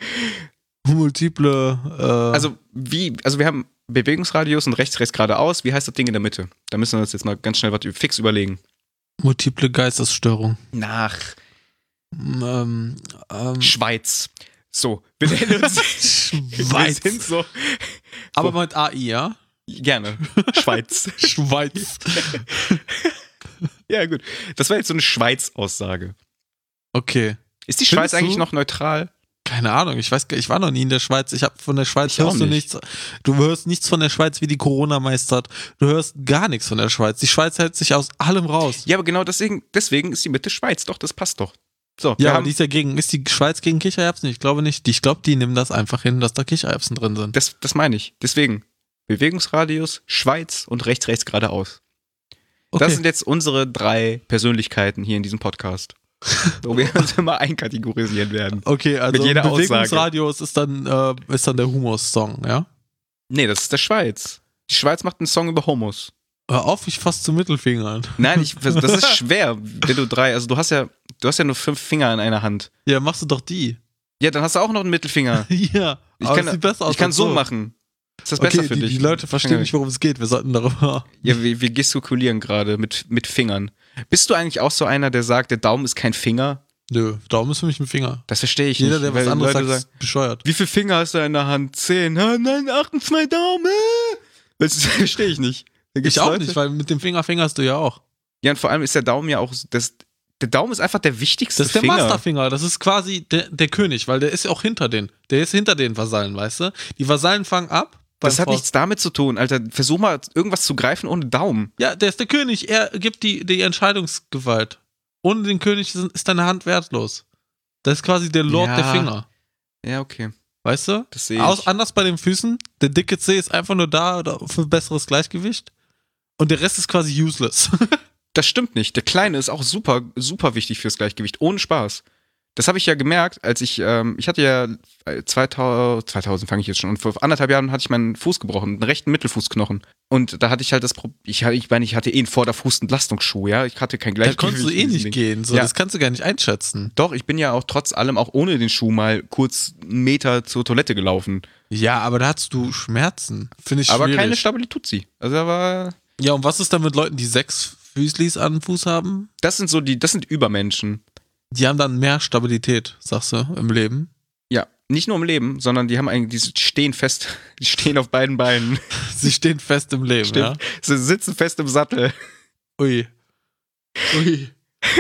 Multiple. Äh, Also wie, also wir haben Bewegungsradius und rechts, rechts, geradeaus. Wie heißt das Ding in der Mitte? Da müssen wir uns jetzt mal ganz schnell was fix überlegen. multiple Geistesstörung. Nach Ähm, ähm, Schweiz. So, wir nennen uns. Schweiz. Wir sind so. Aber mit A I, ja? Gerne. Schweiz. Schweiz. Ja, gut. Das war jetzt so eine Schweiz-Aussage. Okay. Ist die Schweiz Findest eigentlich du? noch neutral? Keine Ahnung, ich weiß, gar- ich war noch nie in der Schweiz. Ich habe von der Schweiz Ich auch hörst du nicht. nichts. Du hörst nichts von der Schweiz, wie die Corona meistert. Du hörst gar nichts von der Schweiz. Die Schweiz hält sich aus allem raus. Ja, aber genau deswegen, deswegen ist die Mitte Schweiz. Doch, das passt doch. So, wir Ja, aber haben, die ist ja gegen, ist die Schweiz gegen Kichererbsen? Ich glaube nicht. Ich glaube, die nehmen das einfach hin, dass da Kichererbsen drin sind. das, das meine ich. Deswegen, Bewegungsradius, Schweiz und rechts, rechts, geradeaus. Okay. Das sind jetzt unsere drei Persönlichkeiten hier in diesem Podcast. Wo wir uns immer einkategorisieren werden. okay, also mit jeder Bewegungsradius ist dann, äh, ist dann der Humus-Song, ja? Nee, das ist der Schweiz. Die Schweiz macht einen Song über Homos. Hör auf, ich fass zu Mittelfingern. Nein, ich, das ist schwer, wenn du drei, also du hast ja, du hast ja nur fünf Finger in einer Hand. Ja, machst du doch die. Ja, dann hast du auch noch einen Mittelfinger. ja, Ich aber kann, es sieht besser aus ich kann als so machen. Ist das besser Okay, für die, dich? die Leute verstehen nicht, worum es geht. Wir sollten darüber. Ja, wir, wir gestikulieren gerade mit, mit Fingern. Bist du eigentlich auch so einer, der sagt, der Daumen ist kein Finger? Nö, Daumen ist für mich ein Finger. Das verstehe ich Jeder, nicht. der was weil anderes Leute sagt, sagen, ist bescheuert. wie viele Finger hast du in der Hand? Zehn. Ah, nein, acht und zwei Daumen. Das verstehe ich nicht. Da gibt's Ich auch Leute- nicht, weil mit dem Finger fingerst du ja auch. Ja, und vor allem ist der Daumen ja auch, das, der Daumen ist einfach der wichtigste Das ist der Finger. Masterfinger, das ist quasi der, der König, weil der ist ja auch hinter den. Der ist hinter den Vasallen, weißt du? Die Vasallen fangen ab. beim Das hat Frost. nichts damit zu tun, Alter. Versuch mal, irgendwas zu greifen ohne Daumen. Ja, der ist der König, er gibt die, die Entscheidungsgewalt. Ohne den König ist ist deine Hand wertlos. Das ist quasi der Lord Ja. der Finger. Ja, okay. Weißt du? Das sehe ich. Aus, anders bei den Füßen. Der dicke Zeh ist einfach nur da für besseres Gleichgewicht. Und der Rest ist quasi useless. Das stimmt nicht. Der Kleine ist auch super, super wichtig fürs Gleichgewicht. Ohne Spaß. Das habe ich ja gemerkt, als ich, ähm, ich hatte ja zweitausend, zweitausend fange ich jetzt schon, und vor anderthalb Jahren hatte ich meinen Fuß gebrochen, einen rechten Mittelfußknochen. Und da hatte ich halt das Problem, ich, ich meine, ich hatte eh einen Vorderfußentlastungsschuh, ja, ich hatte kein Da Gleichgewicht. konntest du eh nicht Ding. gehen, so. Ja. Das kannst du gar nicht einschätzen. Doch, ich bin ja auch trotz allem auch ohne den Schuh mal kurz einen Meter zur Toilette gelaufen. Ja, aber da hattest du Schmerzen. Finde ich Aber schwierig. keine Stabilität tut sie. Also da war, Ja, und was ist dann mit Leuten, die sechs Füßlis an dem Fuß haben? das sind so die, das sind Übermenschen. Die haben dann mehr Stabilität, sagst du, im Leben. Ja, nicht nur im Leben, sondern die haben eigentlich, die stehen fest, die stehen auf beiden Beinen. Sie stehen fest im Leben, Stimmt. ja? Sie sitzen fest im Sattel. Ui. Ui.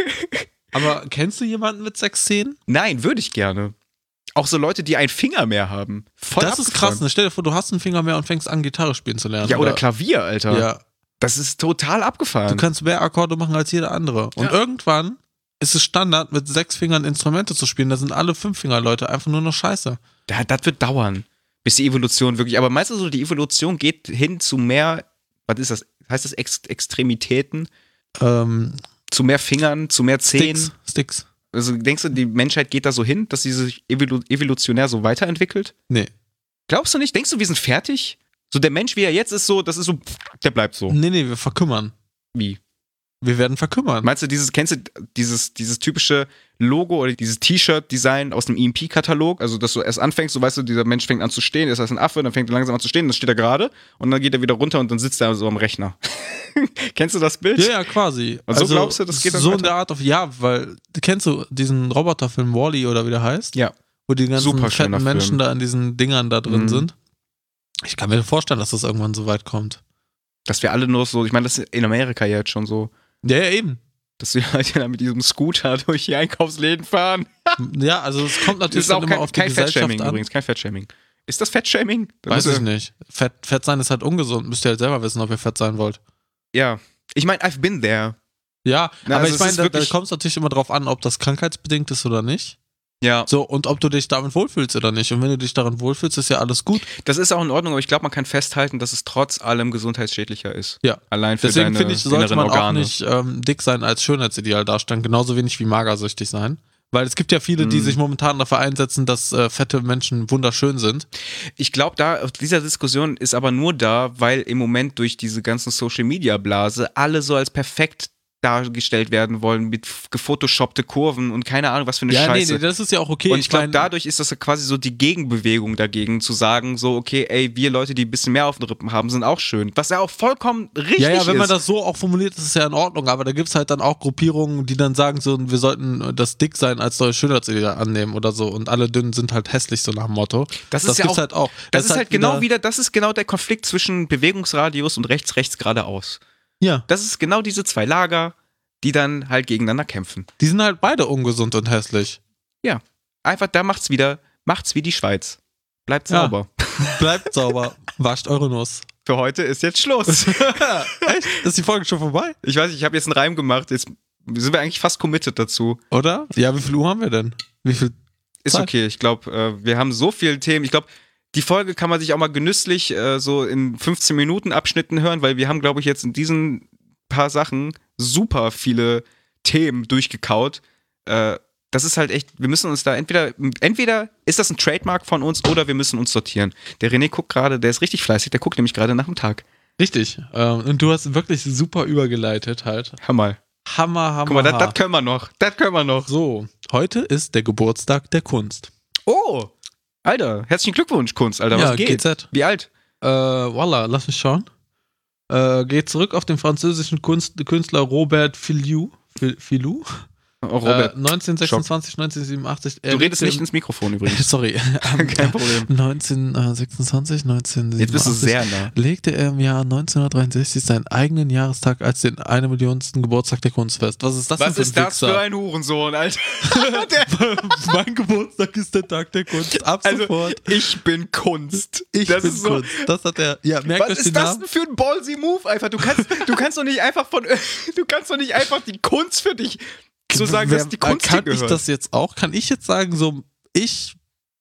Aber kennst du jemanden mit sechs Zehen? Nein, würde ich gerne. Auch so Leute, die einen Finger mehr haben. Voll Das ist abgefahren. krass, ne? Stell dir vor, du hast einen Finger mehr und fängst an, Gitarre spielen zu lernen. Ja, oder Klavier, Alter. Ja, Das ist total du abgefahren. kannst mehr Akkorde machen als jeder andere. Und Ja. irgendwann ist es Standard, mit sechs Fingern Instrumente zu spielen. Da sind alle Fünffinger-Leute einfach nur noch scheiße. Da, das wird dauern, bis die Evolution wirklich. Aber meinst du so, die Evolution geht hin zu mehr, was ist das? Heißt das Ex Extremitäten? Ähm, Zu mehr Fingern, zu mehr Zehen? Sticks, Sticks. Also denkst du, die Menschheit geht da so hin, dass sie sich evolu evolutionär so weiterentwickelt? Nee. Glaubst du nicht? Denkst du, wir sind fertig? So der Mensch, wie er jetzt ist, so, das ist so, der bleibt so. Nee, nee, wir verkümmern. Wie? Wir werden verkümmern. Meinst du, dieses, kennst du dieses, dieses typische Logo oder dieses T-Shirt-Design aus dem E M P-Katalog? Also, dass du erst anfängst, so weißt du, dieser Mensch fängt an zu stehen, ist das ein Affe, dann fängt er langsam an zu stehen, dann steht er gerade und dann geht er wieder runter und dann sitzt er so am Rechner. Kennst du das Bild? Ja, ja, quasi. Und so glaubst du, das geht dann so in weiter? der Art of, ja, weil, kennst du diesen Roboterfilm Wall-E oder wie der heißt? Ja. Wo die ganzen Super schöner fetten Menschen Film. da in diesen Dingern da drin Mhm. sind. Ich kann mir vorstellen, dass das irgendwann so weit kommt. Dass wir alle nur so, ich meine, das ist in Amerika ja jetzt schon so, Ja, ja, eben. dass wir halt ja mit diesem Scooter durch die Einkaufsläden fahren. Ja, also es kommt Das natürlich ist auch dann immer kein, auf die kein Gesellschaft Fettshaming an. übrigens, kein Fettshaming. Ist das Fettshaming? Da Weiß muss ich er- nicht. Fett, fett sein ist halt ungesund. Müsst ihr halt selber wissen, ob ihr fett sein wollt. Ja. Ich meine, I've been there. Ja, Na, aber also ich es meine, ist da, da wirklich- kommt es natürlich immer drauf an, ob das krankheitsbedingt ist oder nicht. Ja. So, und ob du dich damit wohlfühlst oder nicht. Und wenn du dich darin wohlfühlst, ist ja alles gut. Das ist auch in Ordnung, aber ich glaube, man kann festhalten, dass es trotz allem gesundheitsschädlicher ist. Ja. Allein für Deswegen deine finde ich, sollte inneren man auch Organe. nicht ähm, dick sein als Schönheitsideal darstellen. Genauso wenig wie magersüchtig sein. Weil es gibt ja viele, die Mhm. sich momentan dafür einsetzen, dass äh, fette Menschen wunderschön sind. Ich glaube, da auf dieser Diskussion ist aber nur da, weil im Moment durch diese ganzen Social-Media-Blase alle so als perfekt dargestellt werden wollen mit gefotoshoppte Kurven und keine Ahnung, was für eine Ja, nee, Scheiße. nee, das ist ja auch okay. Und ich glaube, mein, dadurch ist das ja quasi so die Gegenbewegung dagegen, zu sagen, so, okay, ey, wir Leute, die ein bisschen mehr auf den Rippen haben, sind auch schön. Was ja auch vollkommen richtig Ja, ja, wenn man ist. das so auch formuliert, ist es ja in Ordnung, aber da gibt es halt dann auch Gruppierungen, die dann sagen, so, wir sollten das Dicksein als neues Schönheitsideal annehmen oder so und alle Dünnen sind halt hässlich, so nach dem Motto. Das ist ja gibt's auch- halt auch. das ist halt genau wieder, wieder, das ist genau der Konflikt zwischen Bewegungsradius und rechts, rechts, geradeaus. Ja, Das ist genau diese zwei Lager, die dann halt gegeneinander kämpfen. die sind halt beide ungesund und hässlich. Ja. Einfach, da macht's wieder, macht's wie die Schweiz. Bleibt Ja. sauber. Bleibt sauber, wascht eure Nuss. Für heute ist jetzt Schluss. Echt? Ist die Folge schon vorbei? Ich weiß nicht, ich habe jetzt einen Reim gemacht. Jetzt sind wir eigentlich fast committed dazu. Oder? Ja, wie viel Uhr haben wir denn? Wie viel? Ist Zeit. okay. Ich glaube, äh, wir haben so viele Themen. Ich glaube, die Folge kann man sich auch mal genüsslich äh, so in fünfzehn Minuten Abschnitten hören, weil wir haben, glaube ich, jetzt in diesen paar Sachen super viele Themen durchgekaut. Äh, das ist halt echt, wir müssen uns da entweder, entweder ist das ein Trademark von uns oder wir müssen uns sortieren. Der René guckt gerade, der ist richtig fleißig, der guckt nämlich gerade nach dem Tag. Richtig. Ähm, und du hast wirklich super übergeleitet halt. Hör mal. Hammer, Hammer. Guck mal, das, Hammer. das können wir noch. Das können wir noch. So, heute ist der Geburtstag der Kunst. Oh, Alter, herzlichen Glückwunsch, Kunst, Alter. ja, Was geht? G Z. Wie alt? Äh, voila, lass mich schauen. Äh, geht zurück auf den französischen Kunst, Künstler Robert Filou. Fil- Filou? Oh, Robert. Äh, neunzehnhundertsechsundzwanzig, neunzehnhundertsiebenundachtzig. Er du redest lebte nicht im- ins Mikrofon übrigens. Sorry. Ähm, Kein Problem. neunzehnhundertsechsundzwanzig, neunzehnhundertsiebenundachtzig. Jetzt bist du sehr nah. Legte er im Jahr neunzehnhundertdreiundsechzig seinen eigenen Jahrestag als den eine Millionsten Geburtstag der Kunst fest. Was ist das Was denn ist für ein das für Wichser? ein Hurensohn, Alter? Mein Geburtstag ist der Tag der Kunst. Ab Also, sofort. ich bin Kunst. Ich das bin ist so, Kunst. Das hat er. Ja, merkt Was euch ist den das Namen. denn für ein ballsy Move, einfach? Du kannst, du kannst doch nicht einfach von, du kannst doch nicht einfach die Kunst für dich zu sagen, Wer- dass die Kunst dir Kann ich gehört. das jetzt auch? Kann ich jetzt sagen, so, ich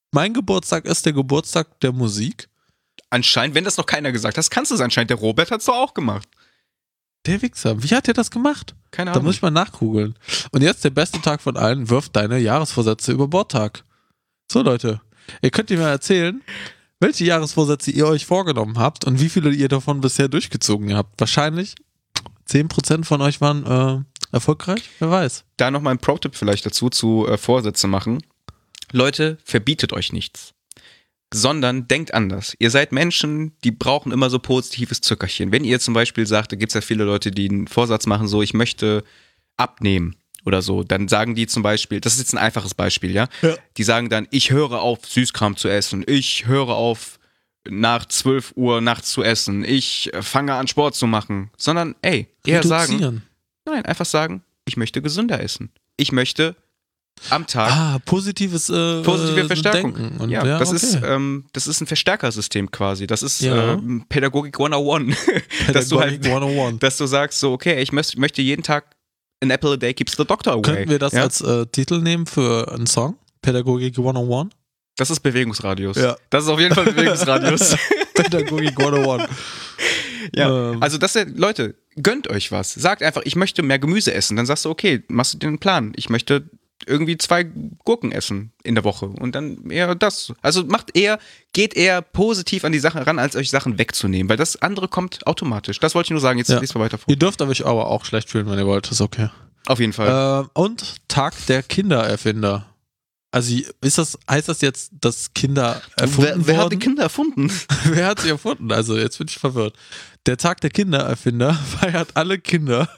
mein Geburtstag ist der Geburtstag der Musik. Anscheinend, wenn das noch keiner gesagt hat, kannst du es anscheinend. Der Robert hat es doch auch gemacht. Der Wichser. Wie hat der das gemacht? Keine Da Ahnung. muss ich mal nachgoogeln. Und jetzt der beste Tag von allen, wirft deine Jahresvorsätze über Bordtag. So Leute, ihr könnt mir mal erzählen, welche Jahresvorsätze ihr euch vorgenommen habt und wie viele ihr davon bisher durchgezogen habt. Wahrscheinlich zehn Prozent von euch waren äh, erfolgreich, wer weiß. Da nochmal ein Pro-Tipp vielleicht dazu, zu äh, Vorsätze machen. Leute, verbietet euch nichts. Sondern denkt anders. Ihr seid Menschen, die brauchen immer so positives Zückerchen. Wenn ihr zum Beispiel sagt, da gibt es ja viele Leute, die einen Vorsatz machen, so ich möchte abnehmen oder so, dann sagen die zum Beispiel, das ist jetzt ein einfaches Beispiel, ja? Ja. Die sagen dann, ich höre auf, Süßkram zu essen, ich höre auf, nach zwölf Uhr nachts zu essen, ich fange an, Sport zu machen. Sondern, ey, eher sagen, Reduzieren. nein, einfach sagen, ich möchte gesünder essen. Ich möchte am Tag Ah, positives äh, positive äh, Verstärkung. Denken. Und, ja, ja, das, okay. ist, ähm, das ist ein Verstärkersystem quasi. Das ist Ja. ähm, Pädagogik hunderteins. dass, du halt, Pädagogik hunderteins. dass du sagst, so, okay, ich möcht, möchte jeden Tag an apple a day keeps the doctor away. Könnten wir das ja? als äh, Titel nehmen für einen Song? Pädagogik hunderteins? Das ist Bewegungsradius. Ja. Das ist auf jeden Fall Bewegungsradius. Pädagogik hunderteins. ja. Ähm. Also, das ist, Leute, gönnt euch was. Sagt einfach, ich möchte mehr Gemüse essen. Dann sagst du, okay, machst du dir einen Plan. Ich möchte irgendwie zwei Gurken essen in der Woche und dann eher das. Also macht eher, geht eher positiv an die Sache ran, als euch Sachen wegzunehmen, weil das andere kommt automatisch. Das wollte ich nur sagen, jetzt Ja. lest mal weiter vor. Ihr dürft euch aber auch schlecht fühlen, wenn ihr wollt, ist okay. Auf jeden Fall. Äh, und Tag der Kindererfinder. Also ist das, heißt das jetzt, dass Kinder erfunden wer, wer hat wurden? die Kinder erfunden? Wer hat sie erfunden? Also jetzt bin ich verwirrt. Der Tag der Kindererfinder feiert alle Kinder,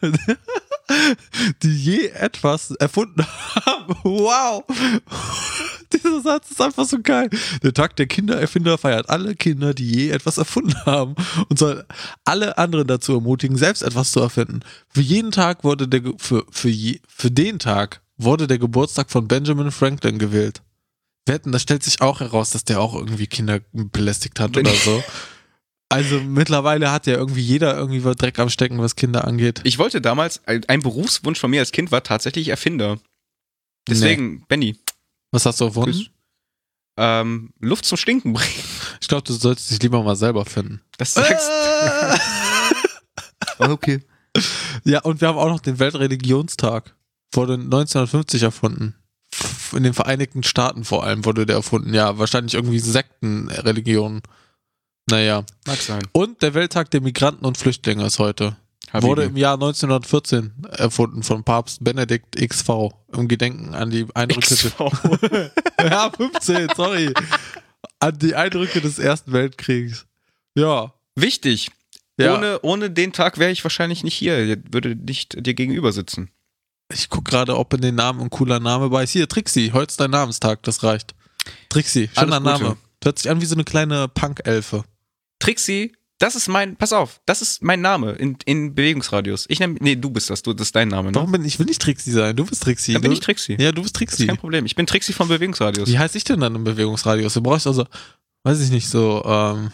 die je etwas erfunden haben. Wow! Dieser Satz ist einfach so geil. Der Tag der Kindererfinder feiert alle Kinder, die je etwas erfunden haben und soll alle anderen dazu ermutigen, selbst etwas zu erfinden. Für jeden Tag wurde der, Ge- für, für, je, für den Tag wurde der Geburtstag von Benjamin Franklin gewählt. Wetten, das stellt sich auch heraus, dass der auch irgendwie Kinder belästigt hat oder so. Also mittlerweile hat ja irgendwie jeder irgendwie was Dreck am Stecken, was Kinder angeht. Ich wollte damals, ein, ein Berufswunsch von mir als Kind war tatsächlich Erfinder. Deswegen, Benny, Was hast du erfunden? Grüß. ähm, Luft zum Stinken bringen. Ich glaube, du solltest dich lieber mal selber finden. Das sagst Okay. Ja, und wir haben auch noch den Weltreligionstag. Wurde neunzehnhundertfünfzig erfunden. F- In den Vereinigten Staaten vor allem wurde der erfunden. Ja, wahrscheinlich irgendwie Sektenreligionen. Naja. Mag sein. Und der Welttag der Migranten und Flüchtlinge ist heute. Habibi. Wurde im Jahr neunzehnhundertvierzehn erfunden von Papst Benedikt der Erste. Im Gedenken an die Eindrücke X des, V. ja, fünfzehn, sorry. An die Eindrücke des Ersten Weltkriegs. Ja. Wichtig. Ja. Ohne, ohne den Tag wäre ich wahrscheinlich nicht hier. Ich würde nicht dir gegenüber sitzen. Ich guck gerade, ob in den Namen ein cooler Name bei ist. Hier, Trixie, heute ist dein Namenstag, das reicht. Trixie, schöner Alles Gute. Name. Hört sich an wie so eine kleine Punk-Elfe. Trixie, das ist mein, pass auf, das ist mein Name in, in Bewegungsradius. Ich nenne, nee, du bist das, du, das ist dein Name, ne? Warum bin ich, will nicht Trixie sein? Du bist Trixie. Dann bin du, ich Trixie. Ja, du bist Das ist Trixie. kein Problem. Ich bin Trixie von Bewegungsradius. Wie heißt ich denn dann im Bewegungsradius? Du brauchst also, weiß ich nicht, so, ähm,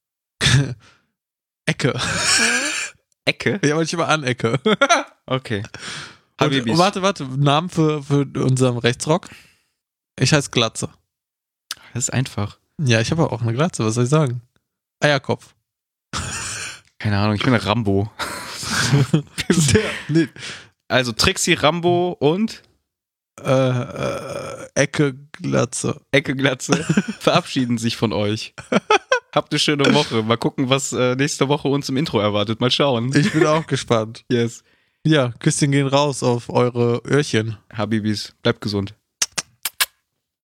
Ecke. Ecke? Ja, manchmal Anecke. Okay. Und, Habibis. und warte, warte, Namen für, für unseren Rechtsrock? Ich heiße Glatze. Das ist einfach. Ja, ich habe auch eine Glatze, was soll ich sagen? Eierkopf. Keine Ahnung, ich bin Rambo. Der, nee, Also Trixie, Rambo und äh, äh, Ecke, Glatze. Ecke Glatze verabschieden sich von euch. Habt eine schöne Woche. Mal gucken, was äh, nächste Woche uns im Intro erwartet. Mal schauen. Ich bin auch gespannt. Yes. Ja, Küsschen gehen raus auf eure Öhrchen. Habibis, bleibt gesund.